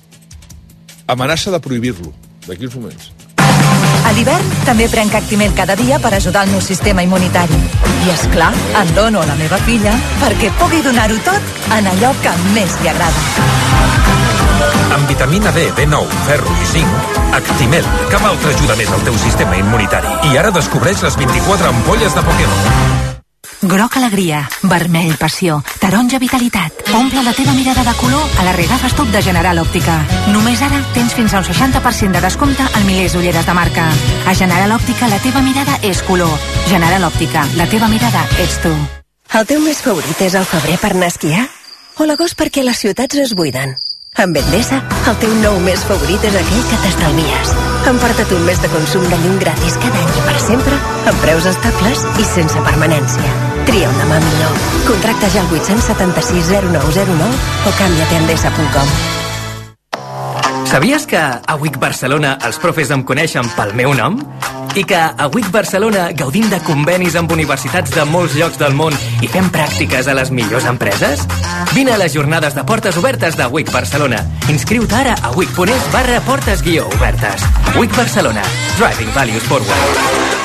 amenaça de prohibir-lo d'aquí uns moments. A l'hivern també prenc Actimel cada dia per ajudar el meu sistema immunitari. I, és clar, en dono a la meva filla perquè pugui donar-ho tot en allò que més li agrada. Amb vitamina D, B nou, ferro i zinc, Actimel, cap altra ajuda més al teu sistema immunitari. I ara descobreix les vint-i-quatre ampolles de Pokémon. Groc alegria, vermell passió, taronja vitalitat. Omple la teva mirada de color a la Regafes Top de General Òptica. Només ara tens fins a un seixanta per cent de descompte en milers d'ulleres de marca. A General Òptica la teva mirada és color. General Òptica, la teva mirada ets tu. El teu més favorit és el febrer per anar a esquiar? O l'agost perquè les ciutats es buiden? Amb Endesa, el teu nou més favorit és aquell que t'estalvies. Emporta't un mes de consum de llum gratis cada any i per sempre, amb preus estables i sense permanència. Tria un demà millor. Contracta ja al vuit set sis zero nou zero nou o canvia't a endesa punt com. Sabies que a W I C Barcelona els profes em coneixen pel meu nom? I que a W I C Barcelona gaudim de convenis amb universitats de molts llocs del món i fem pràctiques a les millors empreses? Vine a les jornades de portes obertes de W I C Barcelona. Inscriu-te ara a wic.es barra portes guió obertes. W I C Barcelona. Driving Values Forward.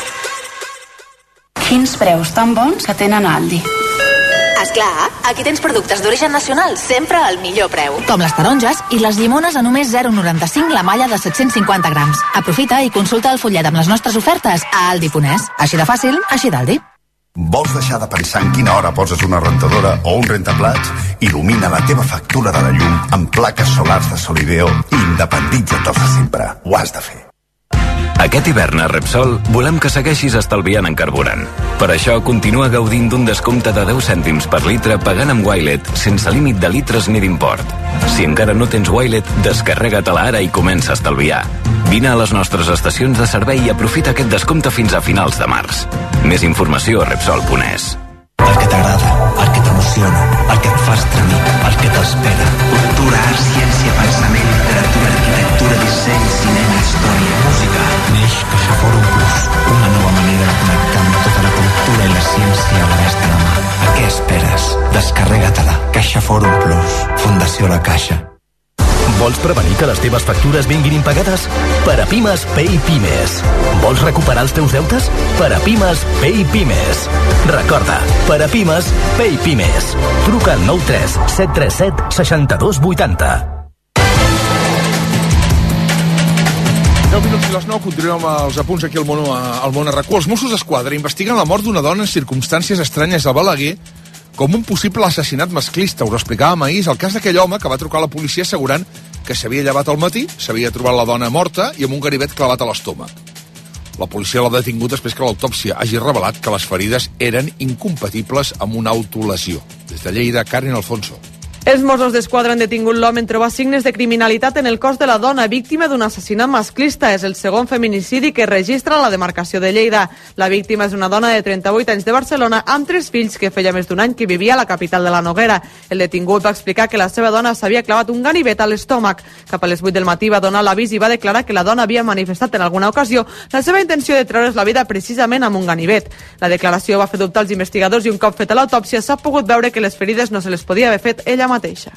Quins preus tan bons que tenen a Aldi. Esclar, aquí tens productes d'origen nacional, sempre al millor preu. Com les taronges i les llimones a només zero coma noranta-cinc la malla de set-cents cinquanta grams. Aprofita i consulta el fullet amb les nostres ofertes a aldi punt es. Així de fàcil, així d'Aldi. Vols deixar de pensar en quina hora poses una rentadora o un rentaplats? Il·lumina la teva factura de la llum amb plaques solars de Solideo i independitza't de sempre. Ho has de fer. Aquest hivern a Repsol volem que segueixis estalviant en carburant. Per això continua gaudint d'un descompte de deu cèntims per litre pagant amb Wilet sense límit de litres ni d'import. Si encara no tens Wilet, descarrega-te-la ara i comença a estalviar. Vine a les nostres estacions de servei i aprofita aquest descompte fins a finals de març. Més informació a Repsol punt es. El que t'agrada, el que t'emociona, el que et fa estremir, el que t'espera. Cultura, art, ciència, pensament, literatura, arquitectura, disseny, cinema, història, música. Neix CaixaForum Plus, una nova manera de connectar amb tota la cultura i la ciència a l'abast de la mà. A què esperes? Descarrega-te-la. CaixaForum Plus. Fundació La Caixa. Vols prevenir que les teves factures vinguin impagades? Per a Pimes, Pay Pimes. Vols recuperar els teus deutes? Per a Pimes, Pay Pimes. Recorda, per a Pimes, Pay Pimes. Truca al nou tres set tres set sis dos vuit zero. deu minuts i les nou, continuem amb els apunts aquí al món, al món a RAC u. Els Mossos d'Esquadra investiguen la mort d'una dona en circumstàncies estranyes a Balaguer com un possible assassinat masclista. Us ho explicàvem ahir, és el cas d'aquell home que va trucar a la policia assegurant que s'havia llevat al matí, s'havia trobat la dona morta i amb un ganivet clavat a l'estómac. La policia l'ha detingut després que l'autòpsia hagi revelat que les ferides eren incompatibles amb una autolesió. Des de Lleida, Karen Alfonso. Els Mossos d'Esquadra han detingut l'home en trobar signes de criminalitat en el cos de la dona, víctima d'un assassinat masclista. És el segon feminicidi que registra la demarcació de Lleida. La víctima és una dona de trenta-vuit anys de Barcelona amb tres fills que feia més d'un any que vivia a la capital de la Noguera. El detingut va explicar que la seva dona s'havia clavat un ganivet a l'estómac. Cap a les vuit del matí va donar l'avís i va declarar que la dona havia manifestat en alguna ocasió la seva intenció de treure's la vida precisament amb un ganivet. La declaració va fer dubtar els investigadors i un cop feta l'autòpsia s'ha pogut veure que les ferides no se les podia haver fet ella mateixa.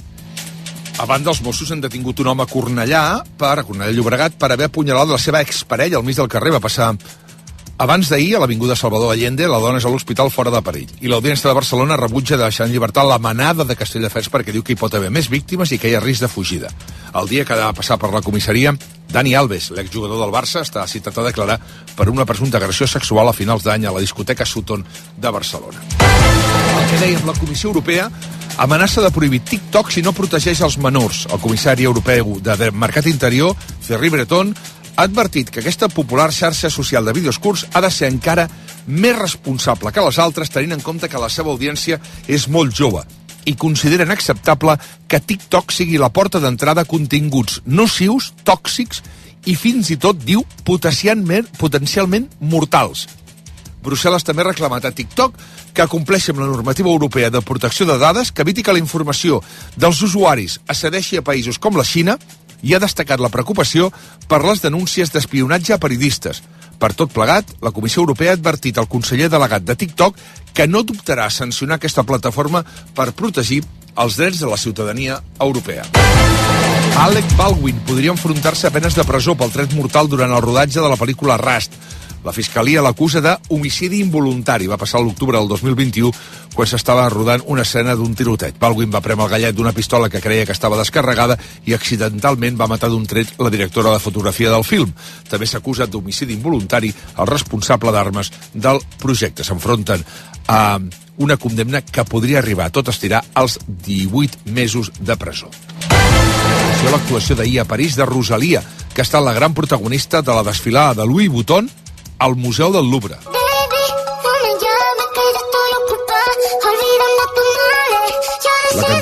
A banda, els Mossos han detingut un home a Cornellà, per, a Cornellà Llobregat, per haver apunyalat la seva exparella al mig del carrer. Va passar abans d'ahir a l'avinguda Salvador Allende. La dona és a l'hospital fora de perill. I l'Audiència de Barcelona rebutja de deixar en llibertat la manada de Castelldefels perquè diu que hi pot haver més víctimes i que hi ha risc de fugida. El dia que ha de passar per la comissaria, Dani Alves, l'exjugador del Barça, està citat a declarar per una presumpta agressió sexual a finals d'any a la discoteca Sutton de Barcelona. El que dèiem, la Comissió Europea amenaça de prohibir TikTok si no protegeix els menors. El comissari europeu de Mercat Interior, Thierry Breton, ha advertit que aquesta popular xarxa social de vídeos curts ha de ser encara més responsable que les altres, tenint en compte que la seva audiència és molt jove, i consideren acceptable que TikTok sigui la porta d'entrada a continguts nocius, tòxics i fins i tot, diu, potencialment, potencialment mortals. Brussel·les també ha reclamat a TikTok que compleixi amb la normativa europea de protecció de dades, que eviti que la informació dels usuaris accedeixi a països com la Xina, i ha destacat la preocupació per les denúncies d'espionatge a periodistes. Per tot plegat, la Comissió Europea ha advertit al conseller delegat de TikTok que no dubtarà a sancionar aquesta plataforma per protegir els drets de la ciutadania europea. Alec Baldwin podria enfrontar-se a penes de presó pel tret mortal durant el rodatge de la pel·lícula Rust. La Fiscalia l'acusa de homicidi involuntari. Va passar l'octubre del dos mil vint-i-u, quan s'estava rodant una escena d'un tiroteig. Baldwin va prémer el gallet d'una pistola que creia que estava descarregada i accidentalment va matar d'un tret la directora de fotografia del film. També s'ha acusat d'homicidi involuntari el responsable d'armes del projecte. S'enfronten a una condemna que podria arribar a tot estirar als divuit mesos de presó. L'actuació d'ahir a París de Rosalia, que ha estat la gran protagonista de la desfilada de Louis Vuitton al Museu del Louvre. La cantant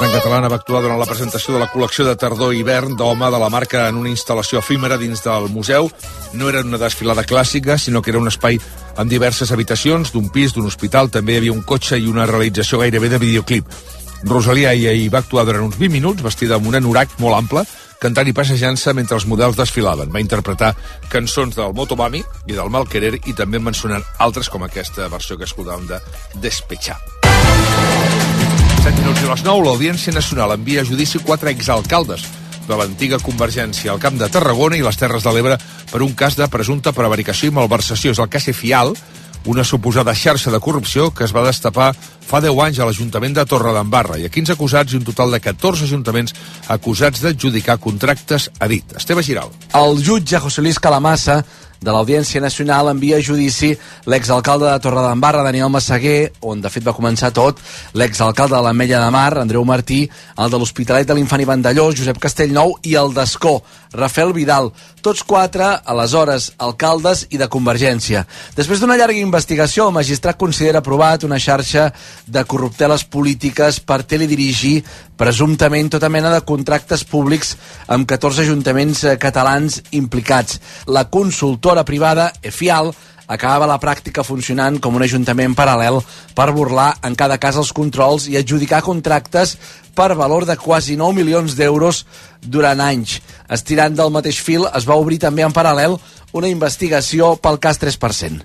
Carmen Catalana va actuar durant la presentació de la col·lecció de tardor-hivern d'home de la marca en una instal·lació efímera dins del museu. No era una desfilada clàssica, sinó que era un espai amb diverses habitacions, d'un pis, d'un hospital. També hi havia un cotxe i una realització gairebé de videoclip. Rosalia hi va actuar durant uns vint minuts, vestida amb un anorac molt ample, cantant i passejant-se mentre els models desfilaven. Va interpretar cançons del Motomami i del Malquerer i també mencionant altres com aquesta versió que escoltàvem de Despechar. set minuts i les nou, l'Audiència Nacional envia a judici quatre exalcaldes de l'antiga Convergència al Camp de Tarragona i les Terres de l'Ebre per un cas de presumpta prevaricació i malversació. És el cas Efial, una suposada xarxa de corrupció que es va destapar fa deu anys a l'Ajuntament de Torredembarra. Hi ha quinze acusats i un total de catorze ajuntaments acusats d'adjudicar contractes a dit. Esteve Giral. El jutge José Luis Calamassa de l'Audiència Nacional envia a judici l'exalcalde de Torredembarra, Daniel Massaguer, on de fet va començar tot, l'exalcalde de l'Ametlla de Mar, Andreu Martí, el de l'Hospitalet de l'Infant i Vandellós, Josep Castellnou, i el d'Escó, Rafael Vidal. Tots quatre, aleshores, alcaldes i de Convergència. Després d'una llarga investigació, el magistrat considera aprovat una xarxa de corrupteles polítiques per teledirigir presumptament tota mena de contractes públics amb catorze ajuntaments catalans implicats. La consultora privada Efial acabava la pràctica funcionant com un ajuntament paral·lel per burlar en cada cas els controls i adjudicar contractes per valor de quasi nou milions d'euros durant anys. Estirant del mateix fil, es va obrir també en paral·lel una investigació pel cas tres per cent.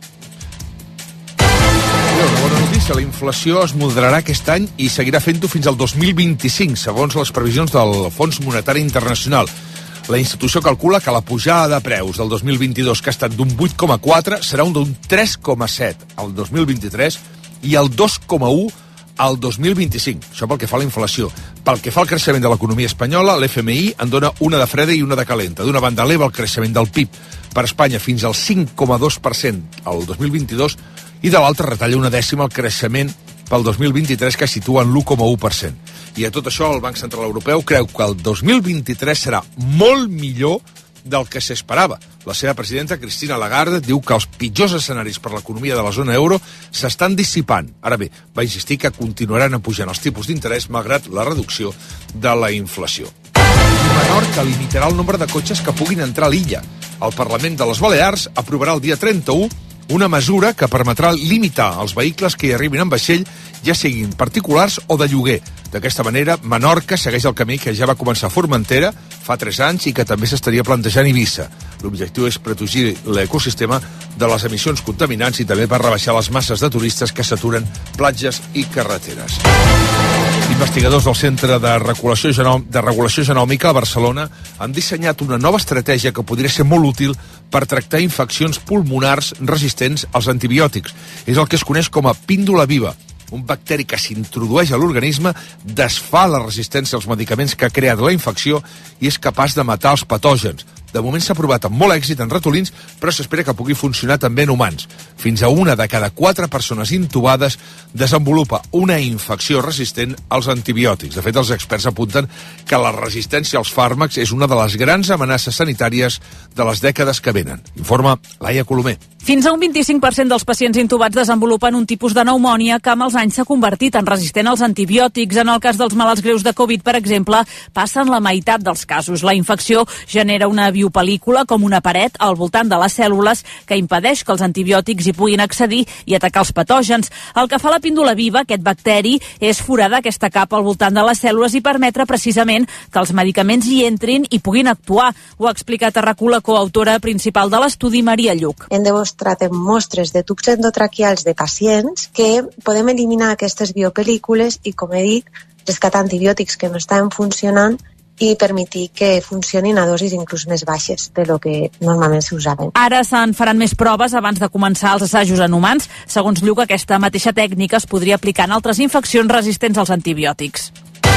Una bona notícia, la inflació es moderarà aquest any i seguirà fent-ho fins al dos mil vint-i-cinc, segons les previsions del Fons Monetari Internacional. La institució calcula que la pujada de preus del dos mil vint-i-dos, que ha estat d'un vuit coma quatre, serà un d'un tres coma set al dos mil vint-i-tres i el dos coma u al dos mil vint-i-cinc. Això pel que fa a la inflació. Pel que fa al creixement de l'economia espanyola, l'F M I en dona una de freda i una de calenta. D'una banda, eleva el creixement del P I B per Espanya fins al cinc coma dos per cent al dos mil vint-i-dos i de l'altra retalla una dècima el creixement pel dos mil vint-i-tres, que situa en l'u coma u per cent. I a tot això, el Banc Central Europeu creu que el dos mil vint-i-tres serà molt millor del que s'esperava. La seva presidenta, Cristina Lagarde, diu que els pitjors escenaris per l'economia de la zona euro s'estan dissipant. Ara bé, va insistir que continuaran pujant els tipus d'interès malgrat la reducció de la inflació. Menorca limitarà el nombre de cotxes que puguin entrar a l'illa. El Parlament de les Balears aprovarà el dia trenta-u una mesura que permetrà limitar els vehicles que hi arribin en vaixell, ja siguin particulars o de lloguer. D'aquesta manera, Menorca segueix el camí que ja va començar a Formentera fa tres anys i que també s'estaria plantejant Eivissa. L'objectiu és protegir l'ecosistema de les emissions contaminants i també per rebaixar les masses de turistes que saturen platges i carreteres. Investigadors del Centre de Regulació, Genò- de Regulació Genòmica a Barcelona han dissenyat una nova estratègia que podria ser molt útil per tractar infeccions pulmonars resistents als antibiòtics. És el que es coneix com a píndola viva. Un bacteri que s'introdueix a l'organisme desfà la resistència als medicaments que ha creat la infecció i és capaç de matar els patògens. De moment s'ha provat amb molt èxit en ratolins, però s'espera que pugui funcionar també en humans. Fins a una de cada quatre persones intubades desenvolupa una infecció resistent als antibiòtics. De fet, els experts apunten que la resistència als fàrmacs és una de les grans amenaces sanitàries de les dècades que venen. Informa Laia Colomer. Fins a un vint-i-cinc per cent dels pacients intubats desenvolupen un tipus de pneumònia que amb els anys s'ha convertit en resistent als antibiòtics. En el cas dels malalts greus de Covid, per exemple, passen la meitat dels casos. La infecció genera una biopel·lícula, com una paret, al voltant de les cèl·lules que impedeix que els antibiòtics hi puguin accedir i atacar els patògens. El que fa la píndola viva, aquest bacteri, és foradar aquesta capa al voltant de les cèl·lules i permetre precisament que els medicaments hi entrin i puguin actuar. Ho ha explicat a RAC u la coautora principal de l'estudi, Maria Lluc. Hem demostrat en mostres de tubs endotraquials de pacients que podem eliminar aquestes biopel·lícules i, com he dit, rescatar antibiòtics que no estaven funcionant i permetir que funcionin a dosis inclús més baixes de lo que normalment s'usaven. Ara se'n faran més proves abans de començar els assajos en humans. Segons Lluc, aquesta mateixa tècnica es podria aplicar en altres infeccions resistents als antibiòtics.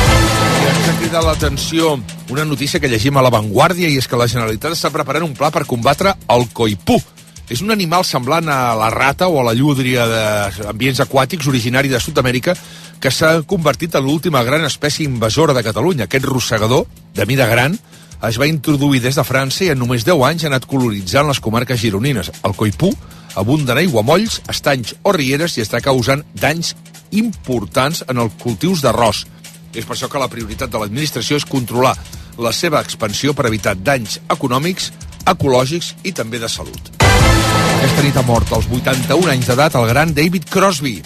I ens ha cridat l'atenció una notícia que llegim a La Vanguardia, i és que la Generalitat està preparant un pla per combatre el coipú. És un animal semblant a la rata o a la llúdria d'ambients aquàtics originari de Sud-amèrica que s'ha convertit en l'última gran espècie invasora de Catalunya. Aquest rosegador, de mida gran, es va introduir des de França i en només deu anys ha anat colonitzant les comarques gironines. El coipú abunda en aiguamolls, estanys o rieres i està causant danys importants en els cultius d'arròs. És per això que la prioritat de l'administració és controlar la seva expansió per evitar danys econòmics, ecològics i també de salut. Aquesta nit ha mort als vuitanta-un anys d'edat el gran David Crosby.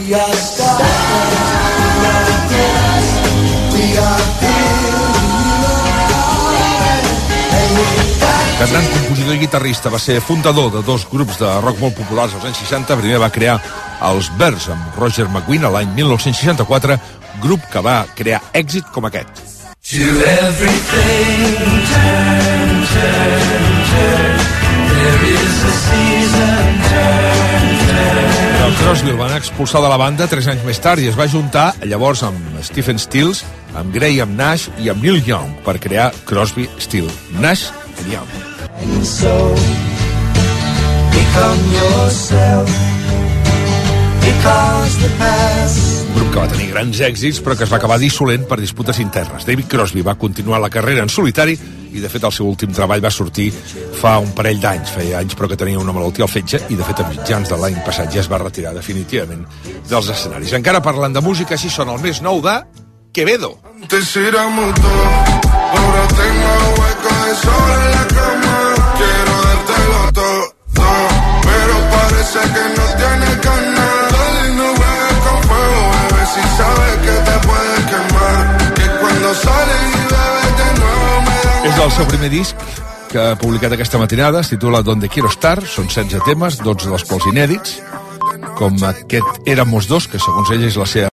Cantant, compositor i guitarrista, va ser fundador de dos grups de rock molt populars als anys seixanta. Primer va crear els Byrds amb Roger McGuinn a l'any mil nou-cents seixanta-quatre, grup que va crear èxit com aquest. To everything turn, turn, turn. There is a season, turn, turn. El Crosby el van expulsar de la banda tres anys més tard i es va juntar llavors amb Stephen Stills, amb Graham Nash i amb Neil Young per crear Crosby, Stills, Nash and Young. And so, become yourself, because the past... Un grup que va tenir grans èxits però que es va acabar dissolent per disputes internes. David Crosby va continuar la carrera en solitari i de fet el seu últim treball va sortir fa un parell d'anys, feia anys però que tenia una malaltia al fetge i de fet a mitjans de l'any passat ja es va retirar definitivament dels escenaris. Encara parlant de música, així sona el més nou de Quevedo. Antes éramos dos, ahora tengo hueco de sol en la cama. Quiero dártelo todo, pero parece que no tienes ganas. Dale, no juegues con fuego, bebé, si sabes que te puedes quemar. Que cuando sales y bebes de nuevo me da... És del seu primer disc que ha publicat aquesta matinada, es titula Donde Quiero Estar, són setze temes, dotze dels quals inèdits, com aquest Éramos Dos, que segons ell és la seva